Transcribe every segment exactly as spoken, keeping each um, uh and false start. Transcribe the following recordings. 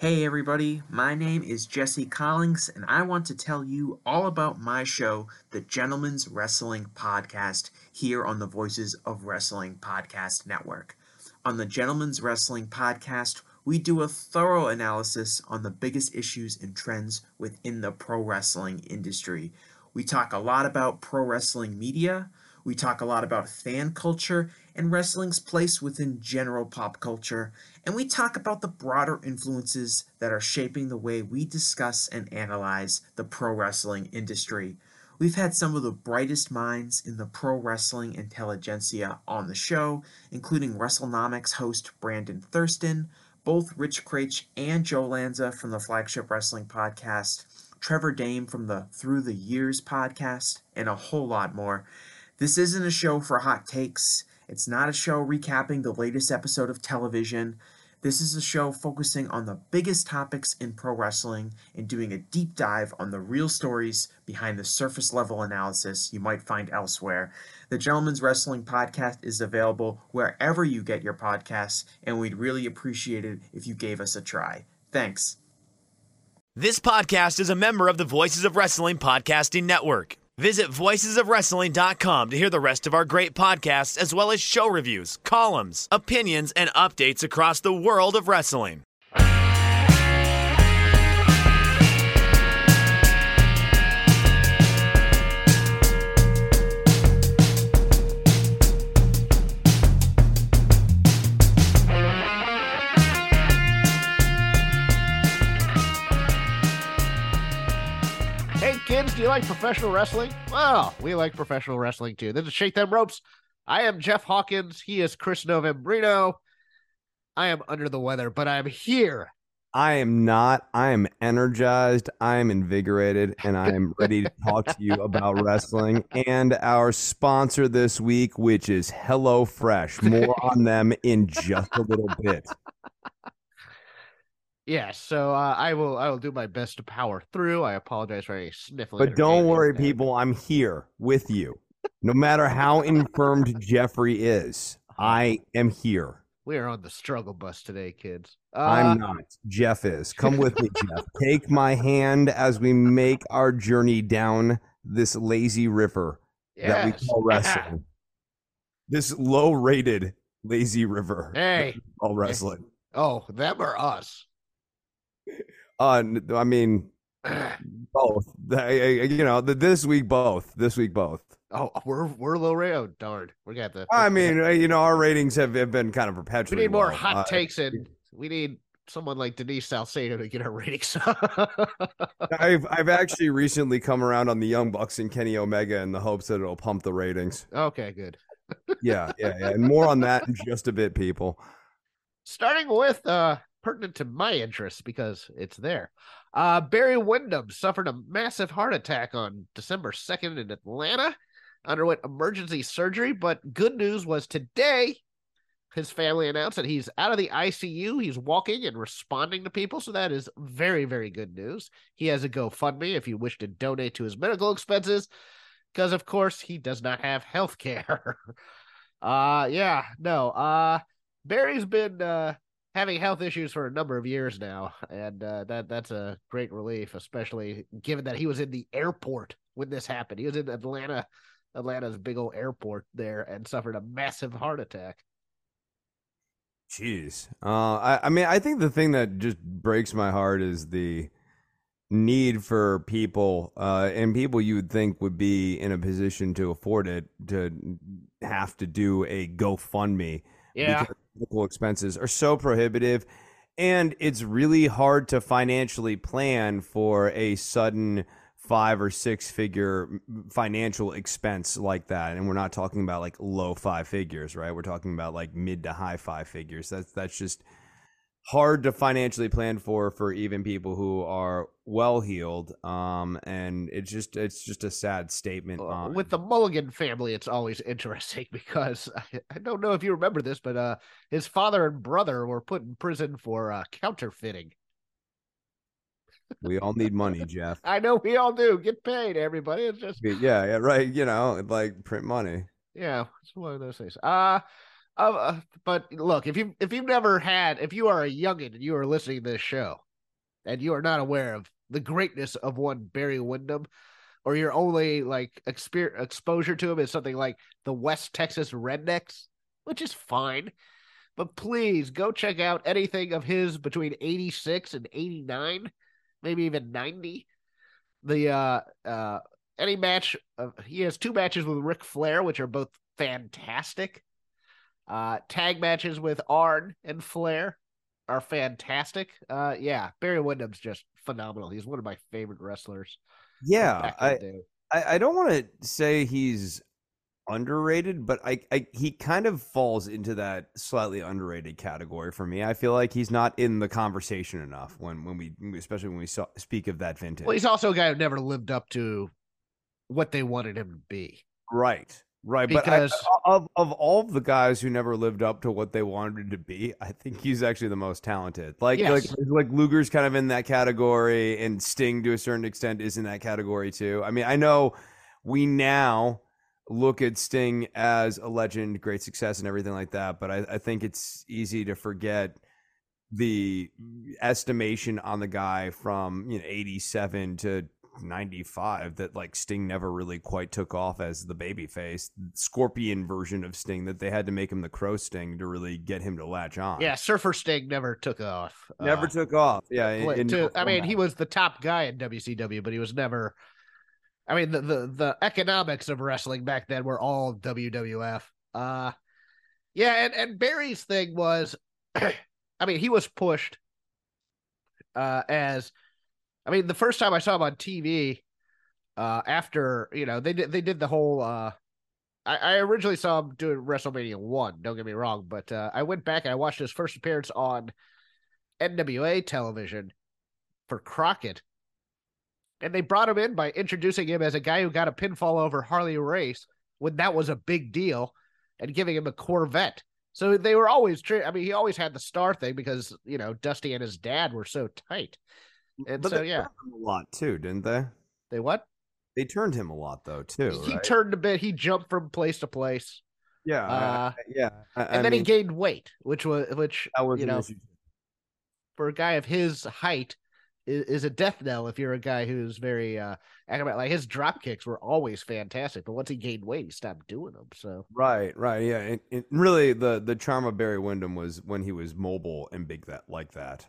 Hey everybody, my name is Jesse Collins, and I want to tell you all about my show, the Gentleman's Wrestling Podcast, here on the Voices of Wrestling Podcast Network. On the Gentleman's Wrestling Podcast, we do a thorough analysis on the biggest issues and trends within the pro wrestling industry. We talk a lot about pro wrestling media, we talk a lot about fan culture and wrestling's place within general pop culture, and we talk about the broader influences that are shaping the way we discuss and analyze the pro wrestling industry. We've had some of the brightest minds in the pro wrestling intelligentsia on the show, including WrestleNomics host Brandon Thurston, both Rich Craich and Joe Lanza from the Flagship Wrestling Podcast, Trevor Dame from the Through the Years podcast, and a whole lot more. This isn't a show for hot takes. It's not a show recapping the latest episode of television. This is a show focusing on the biggest topics in pro wrestling and doing a deep dive on the real stories behind the surface level analysis you might find elsewhere. The Gentleman's Wrestling Podcast is available wherever you get your podcasts, and we'd really appreciate it if you gave us a try. Thanks. This podcast is a member of the Voices of Wrestling Podcasting Network. Visit voices of wrestling dot com to hear the rest of our great podcasts, as well as show reviews, columns, opinions, and updates across the world of wrestling. Kids, do you like professional wrestling? Well, we like professional wrestling too. This is Shake Them Ropes. I am Jeff Hawkins. He is Chris Novembrino. I am under the weather, but I'm here. I am not. I am energized. I am invigorated, and I am ready to talk to you about wrestling and our sponsor this week, which is HelloFresh. More on them in just a little bit. Yeah, so uh, I will I will do my best to power through. I apologize for any sniffling. But don't worry, people. I'm here with you. No matter how infirmed Jeffrey is, I am here. We are on the struggle bus today, kids. Uh, I'm not. Jeff is. Come with me, Jeff. Take my hand as we make our journey down this lazy river yes. that we call wrestling. This low-rated lazy river hey. that we call wrestling. Oh, them or us? Uh, I mean, both. You know, this week both. This week both. Oh, we're we're low rate. Oh, darn, we got the. I mean, you know, our ratings have, have been kind of perpetually. We need more low. hot uh, takes, and we need someone like Denise Salcedo to get our ratings. I've I've actually recently come around on the Young Bucks and Kenny Omega in the hopes that it'll pump the ratings. Okay, good. yeah, yeah, yeah, and more on that in just a bit, people. Starting with uh. pertinent to my interests because it's there. Uh, Barry Windham suffered a massive heart attack on December second in Atlanta, underwent emergency surgery, but good news was today his family announced that he's out of the I C U. He's walking and responding to people, so that is very, very good news. He has a GoFundMe if you wish to donate to his medical expenses, because, of course, he does not have health care. uh, yeah, no. Uh, Barry's been... Uh, having health issues for a number of years now, and uh, that that's a great relief, especially given that he was in the airport when this happened. He was in Atlanta, Atlanta's big old airport there, and suffered a massive heart attack. Jeez. Uh, I, I mean, I think the thing that just breaks my heart is the need for people, uh, and people you would think would be in a position to afford it, to have to do a GoFundMe. Yeah. Because medical expenses are so prohibitive, and it's really hard to financially plan for a sudden five or six figure financial expense like that. And we're not talking about like low five figures, right? We're talking about like mid to high five figures. That's that's just hard to financially plan for for even people who are well heeled. Um, and it's just it's just a sad statement. Uh, on... With the Mulligan family, it's always interesting because I, I don't know if you remember this, but uh, his father and brother were put in prison for uh, counterfeiting. We all need money, Jeff. I know we all do. Get paid, everybody. It's just yeah, yeah, right. You know, like print money. Yeah, it's one of those things. Uh Uh, but look, if you if you've never had, if you are a youngin and you are listening to this show, and you are not aware of the greatness of one Barry Windham, or your only like exper- exposure to him is something like the West Texas Rednecks, which is fine. But please go check out anything of his between eighty-six and eighty-nine, maybe even ninety. The uh uh any match of, he has two matches with Ric Flair, which are both fantastic. Uh tag matches with Arn and Flair are fantastic. Uh yeah, Barry Windham's just phenomenal. He's one of my favorite wrestlers. Yeah, I, I I don't want to say he's underrated, but I, I he kind of falls into that slightly underrated category for me. I feel like he's not in the conversation enough when when we especially when we saw, speak of that vintage. Well, he's also a guy who never lived up to what they wanted him to be. Right. Right, because but I, of of all of the guys who never lived up to what they wanted to be, I think he's actually the most talented. Like yes. like like Luger's kind of in that category, and Sting to a certain extent is in that category too. I mean, I know we now look at Sting as a legend, great success, and everything like that, but I, I think it's easy to forget the estimation on the guy from you know eighty-seven to ninety-five that like Sting never really quite took off as the babyface Scorpion version of Sting, that they had to make him the Crow Sting to really get him to latch on. Yeah, Surfer Sting never took off. Never uh, took off. Yeah, in, in to, no I mean, he was the top guy in W C W, but he was never. I mean, the the, the economics of wrestling back then were all W W F. Uh, yeah, and and Barry's thing was, I mean, he was pushed uh, as. I mean, the first time I saw him on T V, uh, after, you know, they did they did the whole uh I, I originally saw him doing WrestleMania one, don't get me wrong, but uh, I went back and I watched his first appearance on N W A television for Crockett. And they brought him in by introducing him as a guy who got a pinfall over Harley Race when that was a big deal, and giving him a Corvette. So they were always, I mean, he always had the star thing because, you know, Dusty and his dad were so tight. And but so, they yeah. turned him a lot too, didn't they? They what? They turned him a lot though too. He right? turned a bit. He jumped from place to place. Yeah, uh, I, yeah. I, and I then mean, he gained weight, which was which that was you an know, issue. for a guy of his height is, is a death knell if you're a guy who's very uh like his drop kicks were always fantastic, but once he gained weight, he stopped doing them. So Right, right, yeah. And, and really, the the charm of Barry Windham was when he was mobile and big that like that.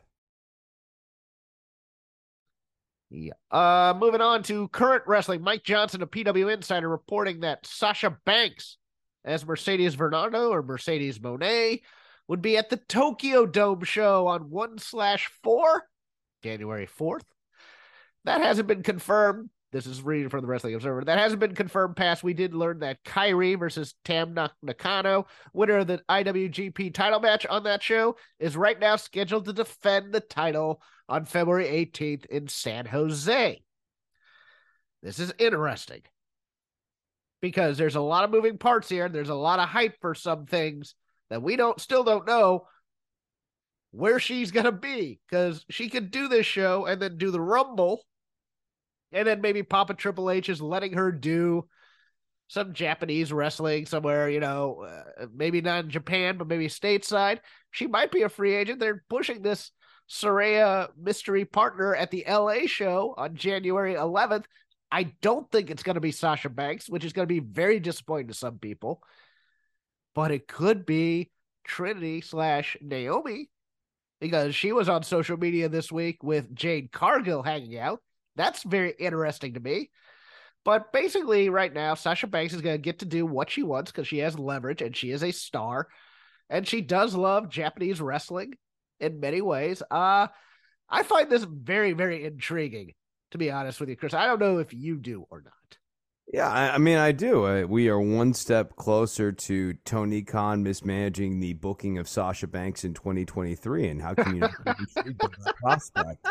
Yeah. Uh, moving on to current wrestling. Mike Johnson, a P W Insider, reporting that Sasha Banks as Mercedes Varnado or Mercedes Monet would be at the Tokyo Dome show on one slash four, January fourth. That hasn't been confirmed. This is reading from the Wrestling Observer. That hasn't been confirmed past. We did learn that Kairi versus Tam Nakano, winner of the I W G P title match on that show, is right now scheduled to defend the title on February eighteenth in San Jose. This is interesting because there's a lot of moving parts here, and there's a lot of hype for some things that we don't still don't know where she's going to be, because she could do this show and then do the Rumble, and then maybe Papa Triple H is letting her do some Japanese wrestling somewhere, you know, uh, maybe not in Japan, but maybe stateside. She might be a free agent. They're pushing this Saraya mystery partner at the L A show on January eleventh. I don't think it's going to be Sasha Banks, which is going to be very disappointing to some people, but it could be Trinity slash Naomi, because she was on social media this week with Jade Cargill hanging out. That's very interesting to me. But basically right now, Sasha Banks is going to get to do what she wants because she has leverage and she is a star, and she does love Japanese wrestling in many ways. Uh, I find this very, very intriguing, to be honest with you, Chris. I don't know if you do or not. Yeah, I, I mean, I do. Uh, we are one step closer to Tony Khan mismanaging the booking of Sasha Banks in twenty twenty-three, and how can you not be intrigued by that prospect?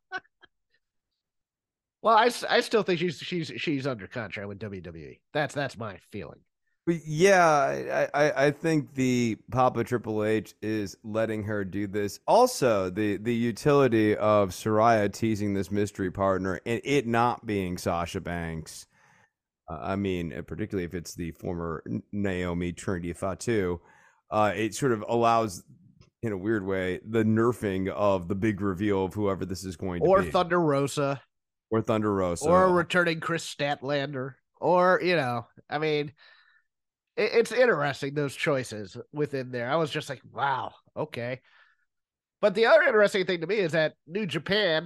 Well, I, I still think she's she's she's under contract with W W E. That's that's my feeling. But yeah, I, I I think the Papa Triple H is letting her do this. Also, the the utility of Saraya teasing this mystery partner and it not being Sasha Banks. Uh, I mean, particularly if it's the former Naomi Trinity Fatu, uh, it sort of allows in a weird way, the nerfing of the big reveal of whoever this is going to or be. Thunder Rosa, or Thunder Rosa, or returning Chris Statlander, or, you know, I mean, it, it's interesting, those choices within there. I was just like, wow, okay. But the other interesting thing to me is that New Japan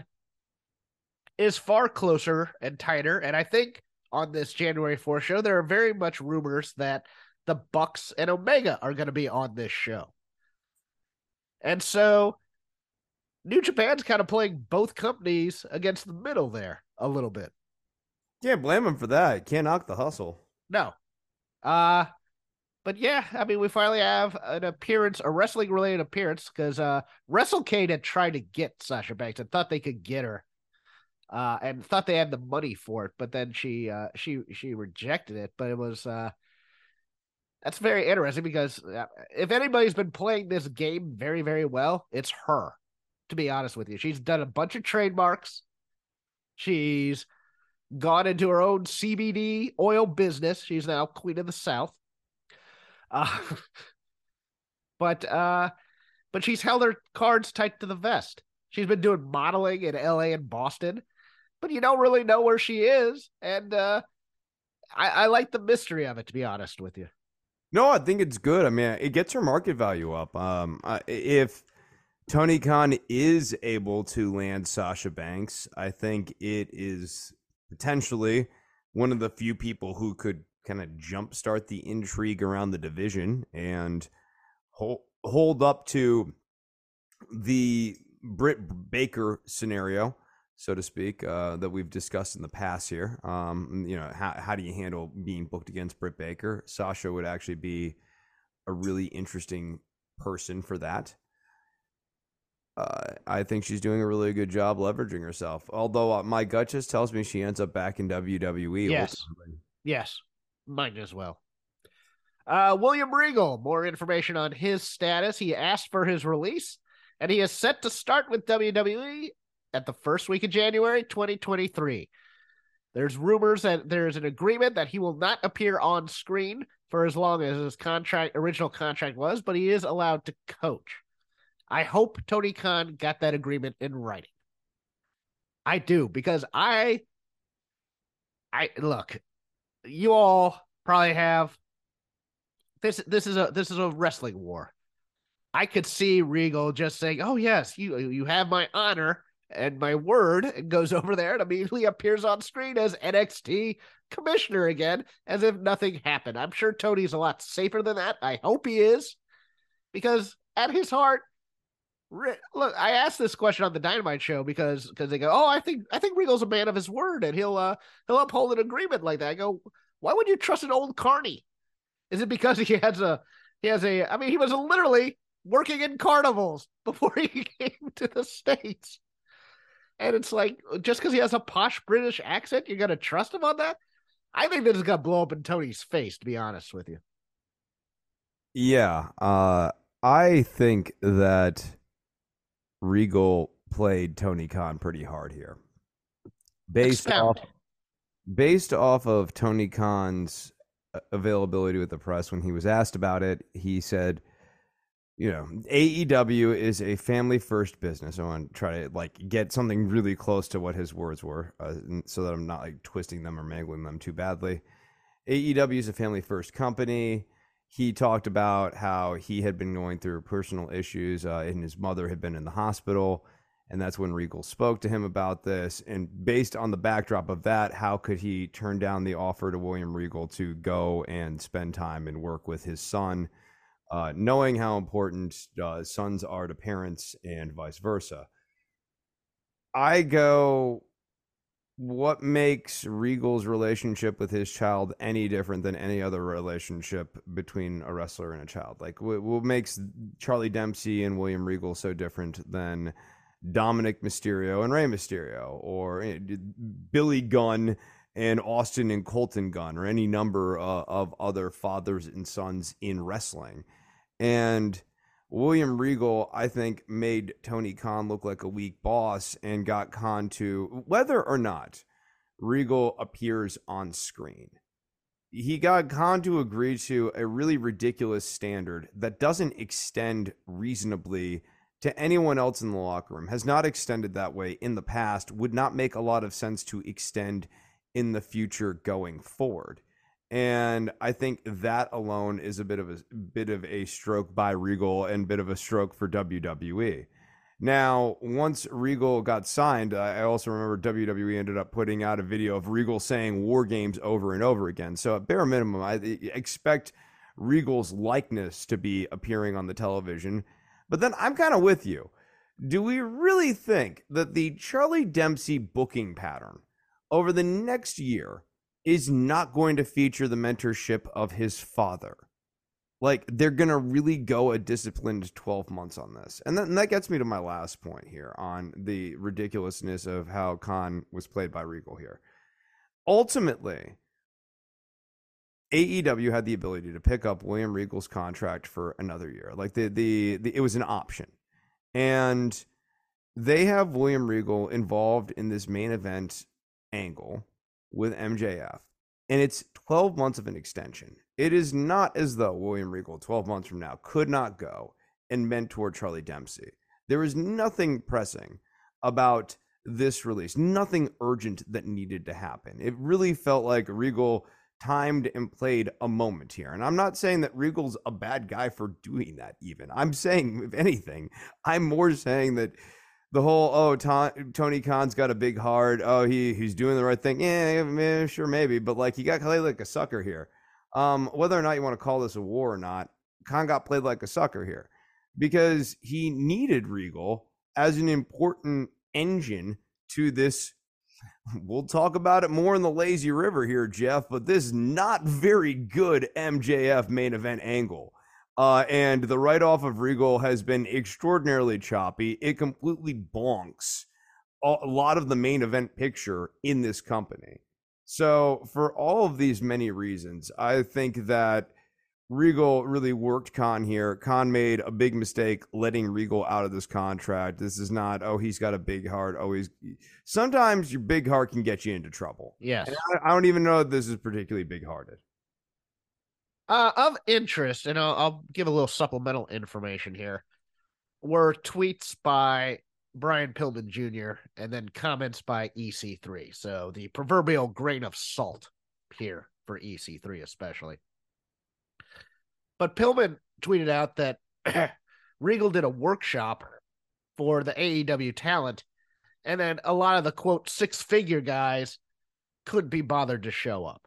is far closer and tighter, and I think on this January fourth show, there are very much rumors that the Bucks and Omega are going to be on this show. And so New Japan's kind of playing both companies against the middle there a little bit. Can't blame him for that. Can't knock the hustle. No. Uh, but yeah, I mean, we finally have an appearance, a wrestling-related appearance, because uh, WrestleCade had tried to get Sasha Banks and thought they could get her, uh, and thought they had the money for it, but then she uh, she she rejected it. But it was uh, that's very interesting, because if anybody's been playing this game very, very well, it's her, to be honest with you. She's done a bunch of trademarks. She's gone into her own C B D oil business. She's now Queen of the South. Uh, but uh, but she's held her cards tight to the vest. She's been doing modeling in L A and Boston, but you don't really know where she is. And uh, I, I like the mystery of it, to be honest with you. No, I think it's good. I mean, it gets her market value up. Um, if Tony Khan is able to land Sasha Banks, I think it is potentially one of the few people who could kind of jumpstart the intrigue around the division and hold, hold up to the Britt Baker scenario, so to speak, uh, that we've discussed in the past here. Um, you know, how, how do you handle being booked against Britt Baker? Sasha would actually be a really interesting person for that. Uh, I think she's doing a really good job leveraging herself. Although uh, my gut just tells me she ends up back in W W E. Yes. Ultimately. Yes. Mine as well. Uh, William Regal, more information on his status. He asked for his release, and he is set to start with W W E at the first week of January twenty twenty-three. There's rumors that there's an agreement that he will not appear on screen for as long as his contract, original contract was, but he is allowed to coach. I hope Tony Khan got that agreement in writing. I do, because I, I look, you all probably have this. This is a this is a wrestling war. I could see Regal just saying, "Oh yes, you you have my honor and my word," and goes over there and immediately appears on screen as N X T commissioner again, as if nothing happened. I'm sure Tony's a lot safer than that. I hope he is, because at his heart, look, I asked this question on the Dynamite show because because they go, "Oh, I think I think Regal's a man of his word and he'll uh he'll uphold an agreement like that." I go, "Why would you trust an old carny? Is it because he has a he has a I mean, he was literally working in carnivals before he came to the States." And it's like, just because he has a posh British accent, you're gonna trust him on that? I think this is gonna blow up in Tony's face, to be honest with you. Yeah, uh, I think that Regal played Tony Khan pretty hard here. Based Expound. off based off of Tony Khan's availability with the press when he was asked about it, he said, you know, A E W is a family first business. I want to try to like get something really close to what his words were, uh, so that I'm not like twisting them or mangling them too badly. A E W is a family first company. He talked about how he had been going through personal issues, uh, and his mother had been in the hospital. And that's when Regal spoke to him about this. And based on the backdrop of that, how could he turn down the offer to William Regal to go and spend time and work with his son, uh, knowing how important uh, sons are to parents and vice versa? I go, what makes Regal's relationship with his child any different than any other relationship between a wrestler and a child? Like, what, what makes Charlie Dempsey and William Regal so different than Dominic Mysterio and Rey Mysterio, or you know, Billy Gunn and Austin and Colton Gunn, or any number uh, of other fathers and sons in wrestling? And William Regal, I think, made Tony Khan look like a weak boss and got Khan to, whether or not Regal appears on screen, he got Khan to agree to a really ridiculous standard that doesn't extend reasonably to anyone else in the locker room, has not extended that way in the past, would not make a lot of sense to extend in the future going forward. And I think that alone is a bit of a bit of a stroke by Regal and a bit of a stroke for W W E. Now, once Regal got signed, I also remember W W E ended up putting out a video of Regal saying War Games over and over again. So at bare minimum, I expect Regal's likeness to be appearing on the television. But then I'm kind of with you. Do we really think that the Charlie Dempsey booking pattern over the next year is not going to feature the mentorship of his father? Like, they're going to really go a disciplined twelve months on this. And, then, and that gets me to my last point here on the ridiculousness of how Khan was played by Regal here. Ultimately, A E W had the ability to pick up William Regal's contract for another year. Like, the, the, the it was an option. And they have William Regal involved in this main event angle with M J F. And it's twelve months of an extension. It is not as though William Regal, twelve months from now, could not go and mentor Charlie Dempsey. There is nothing pressing about this release, nothing urgent that needed to happen. It really felt like Regal timed and played a moment here. And I'm not saying that Regal's a bad guy for doing that even. I'm saying, if anything, I'm more saying that the whole, oh, to- Tony Khan's got a big heart. Oh, he he's doing the right thing. Yeah, yeah, sure, maybe. But, like, he got played like a sucker here. Um, whether or not you want to call this a war or not, Khan got played like a sucker here because he needed Regal as an important engine to this. We'll talk about it more in the lazy river here, Jeff, but this not very good M J F main event angle. Uh, and the write-off of Regal has been extraordinarily choppy. It completely bonks a lot of the main event picture in this company. So for all of these many reasons, I think that Regal really worked Khan here. Khan made a big mistake letting Regal out of this contract. This is not, oh, he's got a big heart. Oh, he's... Sometimes your big heart can get you into trouble. Yes. And I, I don't even know if this is particularly big-hearted. Uh, of interest, and I'll, I'll give a little supplemental information here, were tweets by Brian Pillman Junior and then comments by E C three. So the proverbial grain of salt here for E C three especially. But Pillman tweeted out that Regal did a workshop for the A E W talent, and then a lot of the, quote, six-figure guys couldn't be bothered to show up.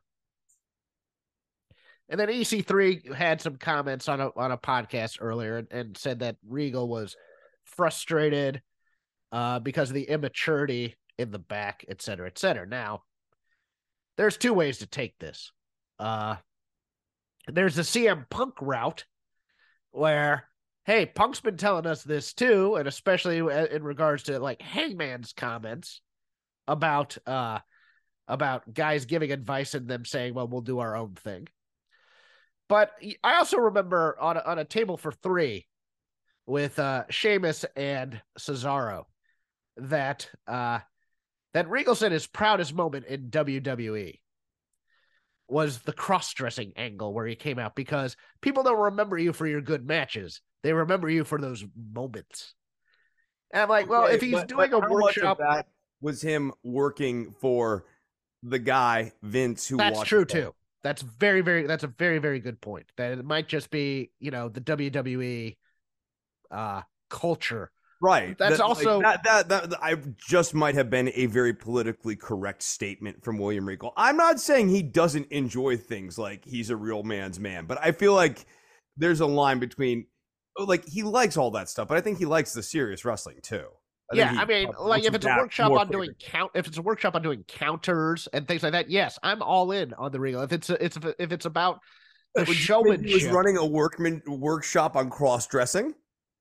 And then E C three had some comments on a on a podcast earlier and, and said that Regal was frustrated uh, because of the immaturity in the back, et cetera, et cetera. Now, there's two ways to take this. Uh, there's the C M Punk route where, hey, Punk's been telling us this too, and especially in regards to like Hangman's comments about uh, about guys giving advice and them saying, well, we'll do our own thing. But I also remember on a, on a table for three with uh, Sheamus and Cesaro that uh, that Regal said his proudest moment in W W E was the cross-dressing angle where he came out, because people don't remember you for your good matches. They remember you for those moments. And I'm like, well, Okay, if he's but, doing but a how much workshop... of that was him working for the guy, Vince, who That's watched true, it. too. That's very, very, that's a very, very good point. That it might just be, you know, the W W E uh, culture. Right. That's that, also like, that, that, that I just might have been a very politically correct statement from William Regal. I'm not saying he doesn't enjoy things like he's a real man's man, but I feel like there's a line between, like, he likes all that stuff, but I think he likes the serious wrestling too. I yeah, I mean, like if it's a workshop on doing flavor. count, if it's a workshop on doing counters and things like that, yes, I'm all in on the Regal. If it's a, it's a, if it's about the Would showmanship, he was running a workman workshop on cross dressing.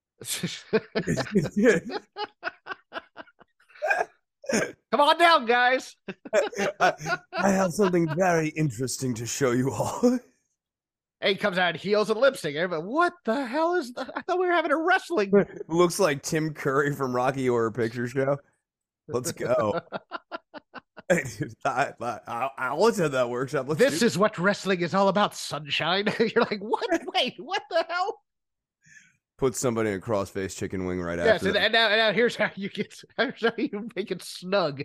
Come on down, guys. I, I have something very interesting to show you all. And he comes out in heels and lip sync. Everybody, what the hell is that? I thought we were having a wrestling. Looks like Tim Curry from Rocky Horror Picture Show. Let's go. I, I, I'll attend that workshop. Let's this do- is what wrestling is all about, sunshine. You're like, what? Wait, what the hell? Put somebody in a cross-faced chicken wing right Yes, after and, that. and, now, and now here's how you get. Here's how you make it snug.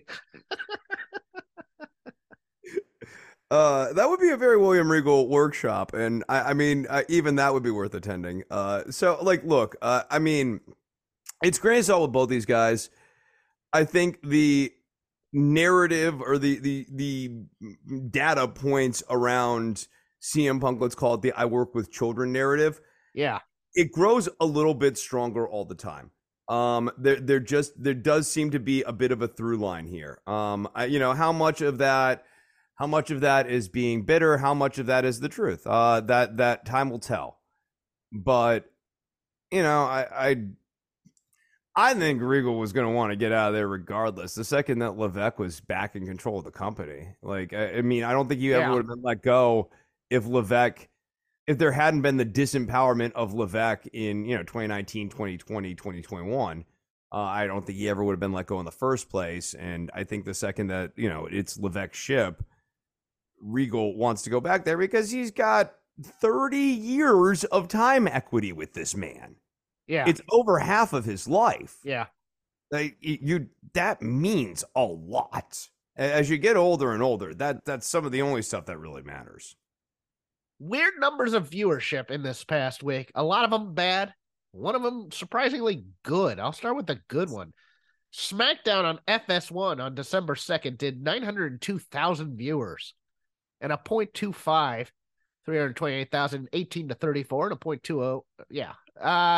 Uh, that would be a very William Regal workshop, and I, I mean, uh, even that would be worth attending. Uh, so like, look, uh, I mean, it's grain of salt with both these guys. I think the narrative or the the the data points around C M Punk, let's call it the "I work with children" narrative, Yeah, it grows a little bit stronger all the time. Um, there there just there does seem to be a bit of a through line here. Um, I, you know, how much of that. How much of that is being bitter? How much of that is the truth? Uh, that that time will tell. But you know, I I, I think Regal was going to want to get out of there regardless. The second that Levesque was back in control of the company, like I, I mean, I don't think you ever Yeah. would have been let go if Levesque, if there hadn't been the disempowerment of Levesque in you know twenty nineteen, twenty twenty, twenty twenty-one. Uh, I don't think he ever would have been let go in the first place. And I think the second that you know it's Levesque's ship, Regal wants to go back there because he's got thirty years of time equity with this man. yeah, It's over half of his life. yeah. Like, you that means a lot. As you get older and older, that that's some of the only stuff that really matters. Weird numbers of viewership in this past week. A lot of them bad. One of them surprisingly good. I'll start with the good one. SmackDown on F S one on December second did nine hundred two thousand viewers and a point two five, three hundred twenty-eight thousand, eighteen to thirty-four, and a point two oh. Yeah. Uh,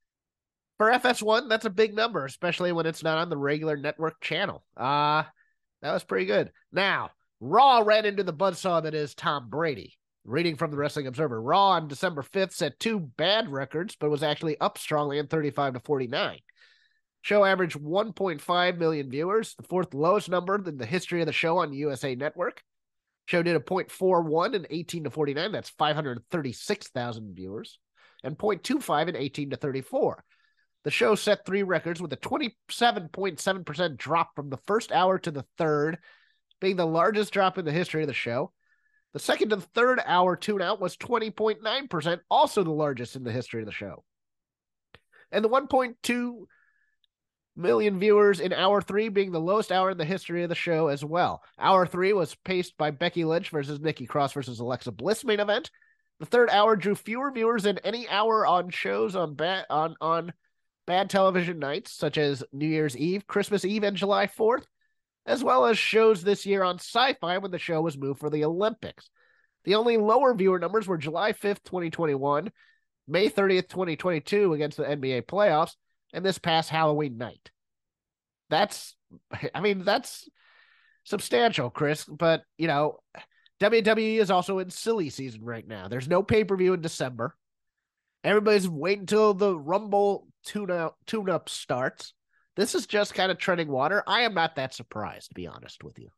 for F S one, that's a big number, especially when it's not on the regular network channel. Uh, that was pretty good. Now, Raw ran into the buzzsaw that is Tom Brady. Reading from the Wrestling Observer, Raw on December fifth set two bad records, but was actually up strongly in thirty-five to forty-nine. Show averaged one point five million viewers, the fourth lowest number in the history of the show on U S A Network. Show did a point four one in eighteen to forty-nine. That's five hundred thirty-six thousand viewers. And point two five in eighteen to thirty-four. The show set three records with a twenty-seven point seven percent drop from the first hour to the third, being the largest drop in the history of the show. The second to the third hour tune-out was twenty point nine percent, also the largest in the history of the show. And the one point two million viewers in hour three being the lowest hour in the history of the show as well. Hour three was paced by Becky Lynch versus Nikki Cross versus Alexa Bliss main event. The third hour drew fewer viewers than any hour on shows on bad on on bad television nights, such as New Year's Eve, Christmas Eve, and July fourth, as well as shows this year on Sci-Fi when the show was moved for the Olympics. The only lower viewer numbers were July fifth, twenty twenty-one, May thirtieth, twenty twenty-two against the N B A playoffs, and this past Halloween night. That's, I mean, that's substantial, Chris, but, you know, W W E is also in silly season right now. There's no pay-per-view in December. Everybody's waiting until the Rumble tune-up, tune-up starts. This is just kind of treading water. I am not that surprised, to be honest with you.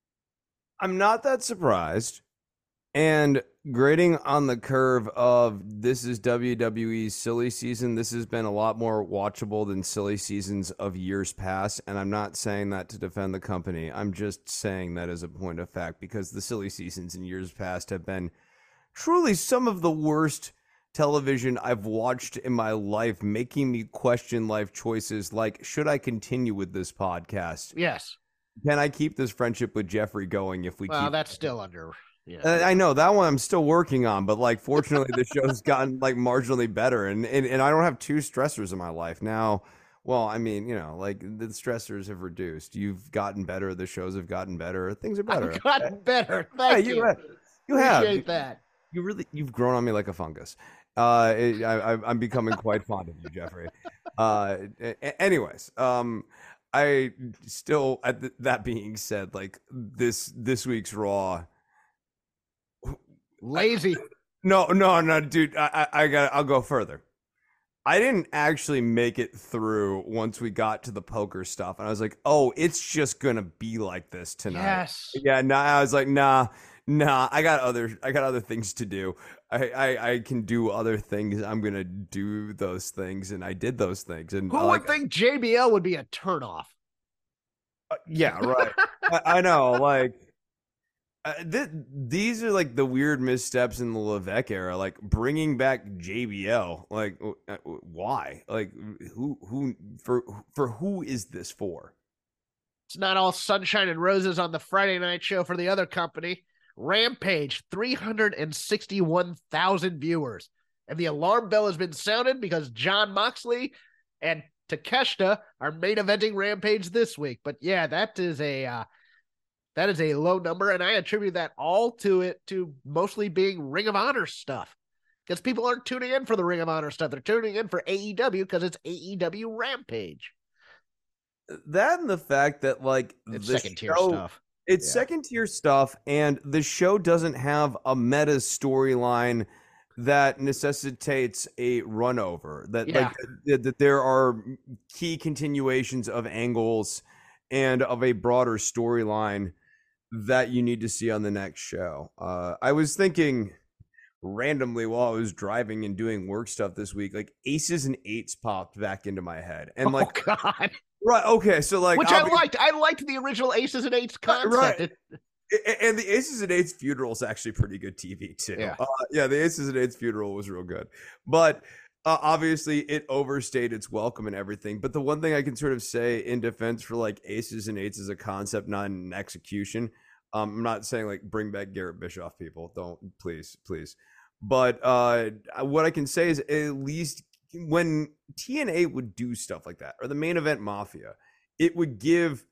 I'm not that surprised. And grading on the curve of this is W W E's silly season, this has been a lot more watchable than silly seasons of years past. And I'm not saying that to defend the company. I'm just saying that as a point of fact, because the silly seasons in years past have been truly some of the worst television I've watched in my life, making me question life choices like, should I continue with this podcast? Yes. Can I keep this friendship with Jeffrey going if we Well, keep that's still under... Yeah. Uh, I know that one I'm still working on, but like fortunately the show's gotten like marginally better, and, and and I don't have two stressors in my life now. Well, I mean, you know, like the stressors have reduced. You've gotten better. The shows have gotten better. Things are better. I've gotten better. Thank yeah, you. You, you have. Appreciate that. You really, you've grown on me like a fungus. Uh, it, I, I'm becoming quite fond of you, Jeffrey. Uh, anyways, um, I still. At the, that being said, like this this week's Raw. Lazy. No, no, no, dude. I, I, I got. I'll go further. I didn't actually make it through once we got to the poker stuff, and I was like, "Oh, it's just gonna be like this tonight." Yes. Yeah. Nah. I was like, "Nah, nah. I got other. I got other things to do. I, I, I can do other things. I'm gonna do those things, and I did those things." And Who I, like, would think J B L would be a turnoff? Uh, yeah, right. I, I know. Like, uh, th- these are like the weird missteps in the Levesque era, like bringing back J B L. Like, uh, why? Like, who, who, for, for who is this for? It's not all sunshine and roses on the Friday night show for the other company. Rampage, three hundred sixty-one thousand viewers. And the alarm bell has been sounded because Jon Moxley and Takeshita are main eventing Rampage this week. But yeah, that is a uh, that is a low number, and I attribute that all to it to mostly being Ring of Honor stuff. Because people aren't tuning in for the Ring of Honor stuff. They're tuning in for A E W because it's A E W Rampage. That and the fact that like it's the second tier show, stuff. It's yeah. second tier stuff, and the show doesn't have a meta storyline that necessitates a run over. That yeah. like that, that there are key continuations of angles and of a broader storyline that you need to see on the next show. Uh, I was thinking randomly while I was driving and doing work stuff this week, like Aces and Eights popped back into my head, and like, oh God. Right. Okay. So like, which I liked. I liked the original Aces and Eights concept. Right. And the Aces and Eights funeral is actually pretty good T V too. Yeah. Uh, yeah. The Aces and Eights funeral was real good, but uh, obviously it overstayed its welcome and everything. But the one thing I can sort of say in defense for like Aces and Eights as a concept, not an execution. Um, I'm not saying like bring back Garrett Bischoff, people. Don't please, please. But uh, what I can say is at least when T N A would do stuff like that, or the Main Event Mafia, it would give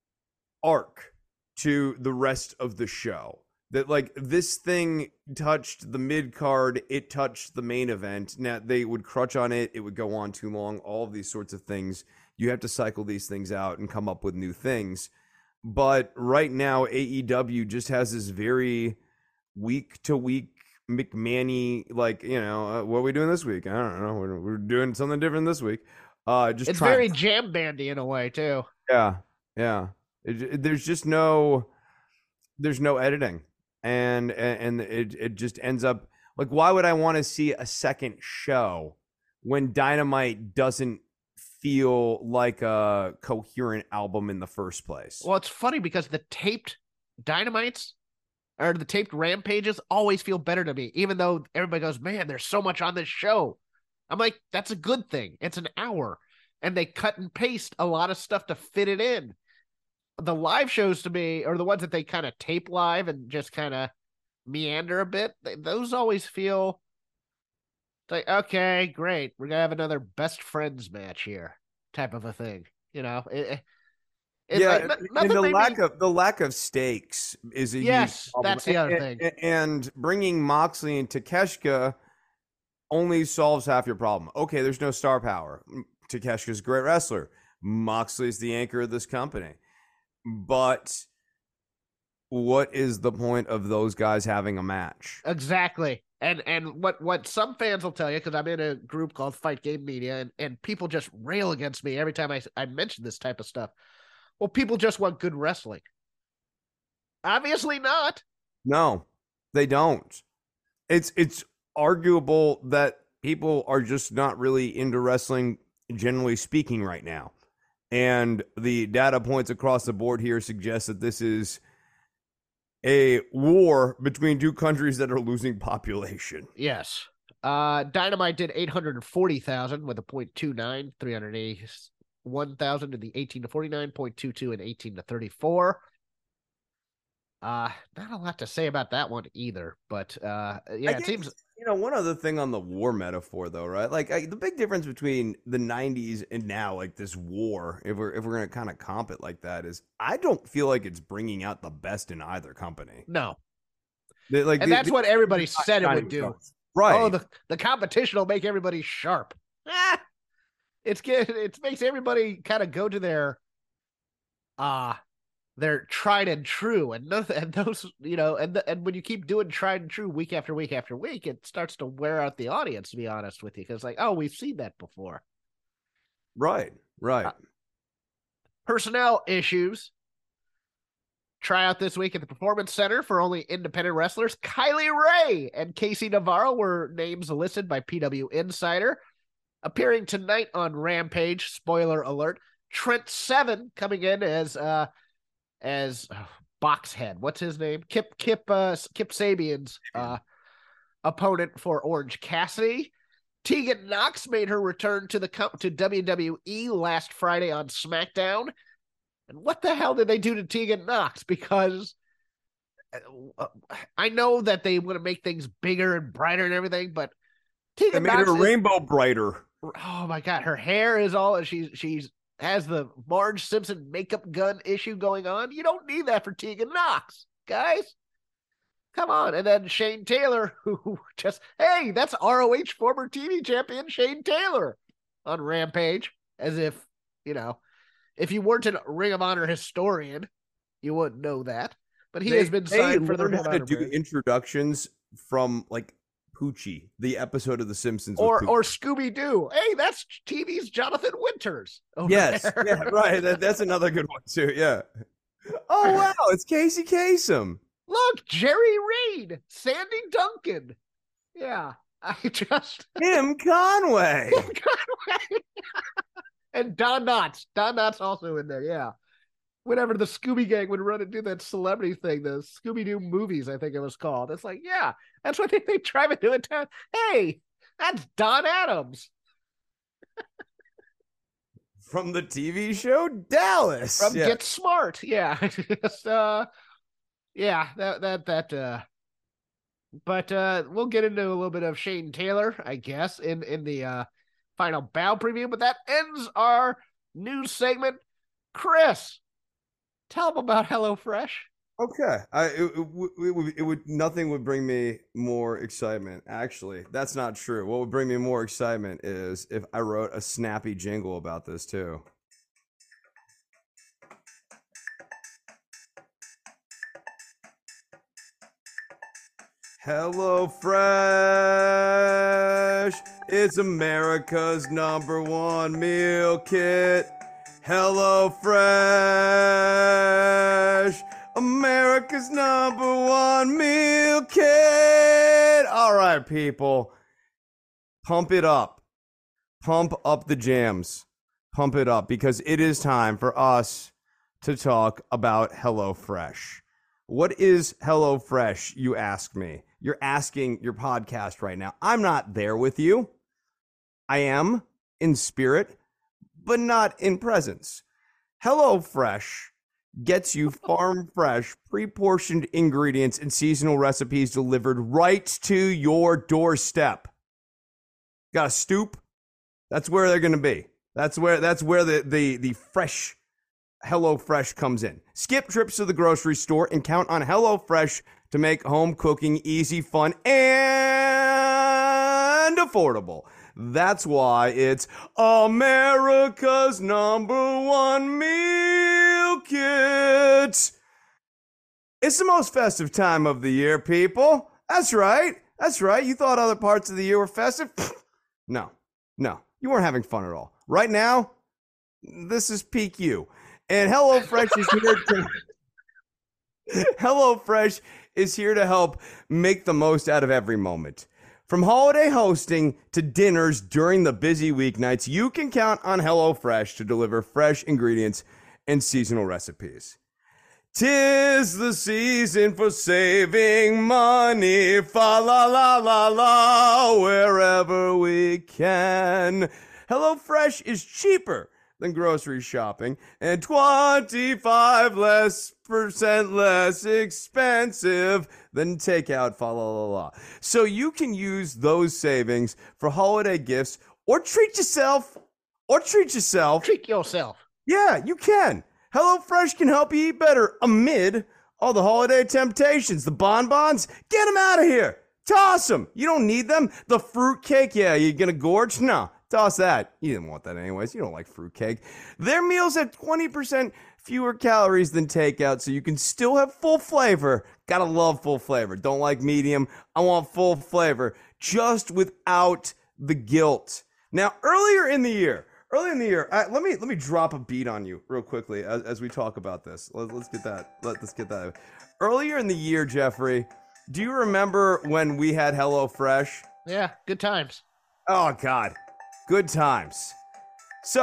arc to the rest of the show. That like this thing touched the mid card, it touched the main event. Now they would crutch on it, it would go on too long, all of these sorts of things. You have to cycle these things out and come up with new things. But right now, A E W just has this very week to week McMahon-y, like, you know, uh, what are we doing this week? I don't know. We're, we're doing something different this week. Uh, just it's trying- very jam bandy in a way too. Yeah, yeah. It, it, there's just no, there's no editing, and and, and it it just ends up like, why would I want to see a second show when Dynamite doesn't feel like a coherent album in the first place? Well, it's funny because the taped Dynamites or the taped Rampages always feel better to me, even though everybody goes, man, there's so much on this show. I'm like, that's a good thing. It's an hour, and they cut and paste a lot of stuff to fit it in. The live shows to me, or the ones that they kind of tape live and just kind of meander a bit, they, those always feel like, okay, great, we're gonna have another best friends match here, type of a thing. You know, it, it, yeah, like, and the lack me... of the lack of stakes is a yes, that's the other and, thing. And bringing Moxley and Takeshita only solves half your problem. Okay, there's no star power. Takeshita's a great wrestler. Moxley's the anchor of this company. But what is the point of those guys having a match? Exactly. And and what, what some fans will tell you, because I'm in a group called Fight Game Media, and, and people just rail against me every time I, I mention this type of stuff. Well, people just want good wrestling. Obviously not. No, they don't. It's it's arguable that people are just not really into wrestling, generally speaking, right now. And the data points across the board here suggest that this is a war between two countries that are losing population. Yes. Uh, Dynamite did eight hundred forty thousand with a point two nine, three hundred eighty-one thousand in the eighteen to forty-nine, point two two and eighteen to thirty-four. Uh, not a lot to say about that one either, but uh, yeah, I it seems. You know, one other thing on the war metaphor, though, right? Like I, the big difference between the nineties and now, like this war, if we're if we're gonna kind of comp it like that, is I don't feel like it's bringing out the best in either company. No, they, like, and the, that's the, what everybody said it would do. Right? Oh, the the competition will make everybody sharp. Ah, it's good. It makes everybody kind of go to their uh they're tried and true, and nothing, and those, you know, and the, and when you keep doing tried and true week after week after week, it starts to wear out the audience, to be honest with you, because like, oh, we've seen that before. Right, right. Uh, personnel issues. Tryout this week at the Performance Center for only independent wrestlers. Kylie Ray and Casey Navarro were names listed by P W Insider. Appearing tonight on Rampage, spoiler alert, Trent Seven coming in as uh as uh, Boxhead. What's his name? Kip Kip uh, Kip Sabian's uh, opponent for Orange Cassidy. Tegan Nox made her return to the to W W E last Friday on SmackDown. And what the hell did they do to Tegan Nox? Because uh, I know that they want to make things bigger and brighter and everything, but Tegan they made Nox her is, rainbow brighter. Oh my god, her hair is all she's she's has the Marge Simpson makeup gun issue going on. You don't need that for Tegan Nox, guys. Come on. And then Shane Taylor, who just, hey, that's R O H former T V champion Shane Taylor on Rampage. As if, you know, if you weren't a Ring of Honor historian, you wouldn't know that. But he they, has been signed for the Ring of Honor. To do introductions from like Poochie, the episode of The Simpsons, or or Scooby Doo. Hey, that's T V's Jonathan Winters. Yes, there. yeah, right. That, that's another good one too. Yeah. Oh wow, it's Casey Kasem. Look, Jerry Reed, Sandy Duncan. Yeah, I just Tim Conway. Tim Conway. And Don Knotts. Don Knotts also in there. Yeah. Whenever the Scooby Gang would run and do that celebrity thing, the Scooby Doo movies, I think it was called. It's like, yeah, that's what they, they drive into a town. Hey, that's Don Adams. From the T V show Dallas. From yeah. Get Smart. Yeah. Just, uh, yeah, that, that, that, uh, but, uh, we'll get into a little bit of Shane Taylor, I guess, in, in the, uh, final bow preview, but that ends our news segment. Chris, tell them about HelloFresh. Okay, I it, it, it, would, it would nothing would bring me more excitement. Actually, that's not true. What would bring me more excitement is if I wrote a snappy jingle about this too. HelloFresh, it's America's number one meal kit. HelloFresh, America's number one meal kit. All right, people, pump it up. Pump up the jams. Pump it up because it is time for us to talk about HelloFresh. What is HelloFresh, you ask me? You're asking your podcast right now. I'm not there with you. I am in spirit, but not in presence. HelloFresh gets you farm fresh, pre-portioned ingredients and seasonal recipes delivered right to your doorstep. Got a stoop? That's where they're going to be. That's where that's where the the the fresh HelloFresh comes in. Skip trips to the grocery store and count on HelloFresh to make home cooking easy, fun, and affordable. That's why it's America's number one meal kit. It's the most festive time of the year, people. That's right. That's right. You thought other parts of the year were festive? No, no. You weren't having fun at all. Right now, this is peak you. And HelloFresh is here to HelloFresh is here to help make the most out of every moment. From holiday hosting to dinners during the busy weeknights, you can count on HelloFresh to deliver fresh ingredients and seasonal recipes. 'Tis the season for saving money, fa la la la la, wherever we can. HelloFresh is cheaper than grocery shopping and twenty-five less percent less expensive than takeout, fa la la la. So you can use those savings for holiday gifts or treat yourself, or treat yourself. Treat yourself. Yeah, you can. HelloFresh can help you eat better amid all the holiday temptations. The bonbons, get them out of here. Toss them. You don't need them. The fruitcake, yeah, you're going to gorge? No, toss that. You didn't want that anyways. You don't like fruitcake. Their meals have twenty percent fewer calories than takeout, so you can still have full flavor. Gotta love full flavor. Don't like medium. I want full flavor, just without the guilt. Now, earlier in the year, Early in the year, uh, let me let me drop a beat on you real quickly as, as we talk about this. Let, let's get that. Let, let's get that. Earlier in the year, Jeffrey, do you remember when we had HelloFresh? Yeah, good times. Oh God, good times. So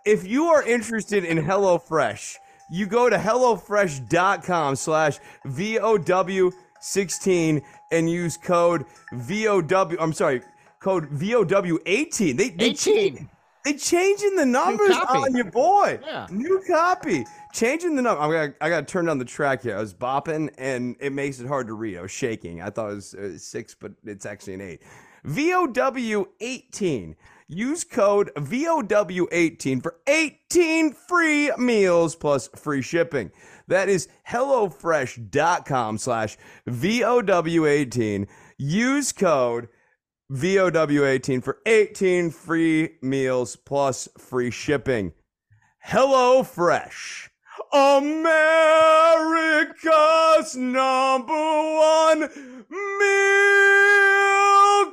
if you are interested in HelloFresh, you go to HelloFresh.com slash V O W sixteen and use code V O W. I'm sorry, code V O W eighteen. They, they eighteen. Change, they changing the numbers on your boy. Yeah. New copy. Changing the number. I'm gonna, I got to turn down the track here. I was bopping, and it makes it hard to read. I was shaking. I thought it was uh, six, but it's actually an eight. V O W eighteen. Use code V O W eighteen for eighteen free meals plus free shipping. That is HelloFresh.com slash V O W eighteen. Use code V O W eighteen for eighteen free meals plus free shipping. HelloFresh, America's number one meal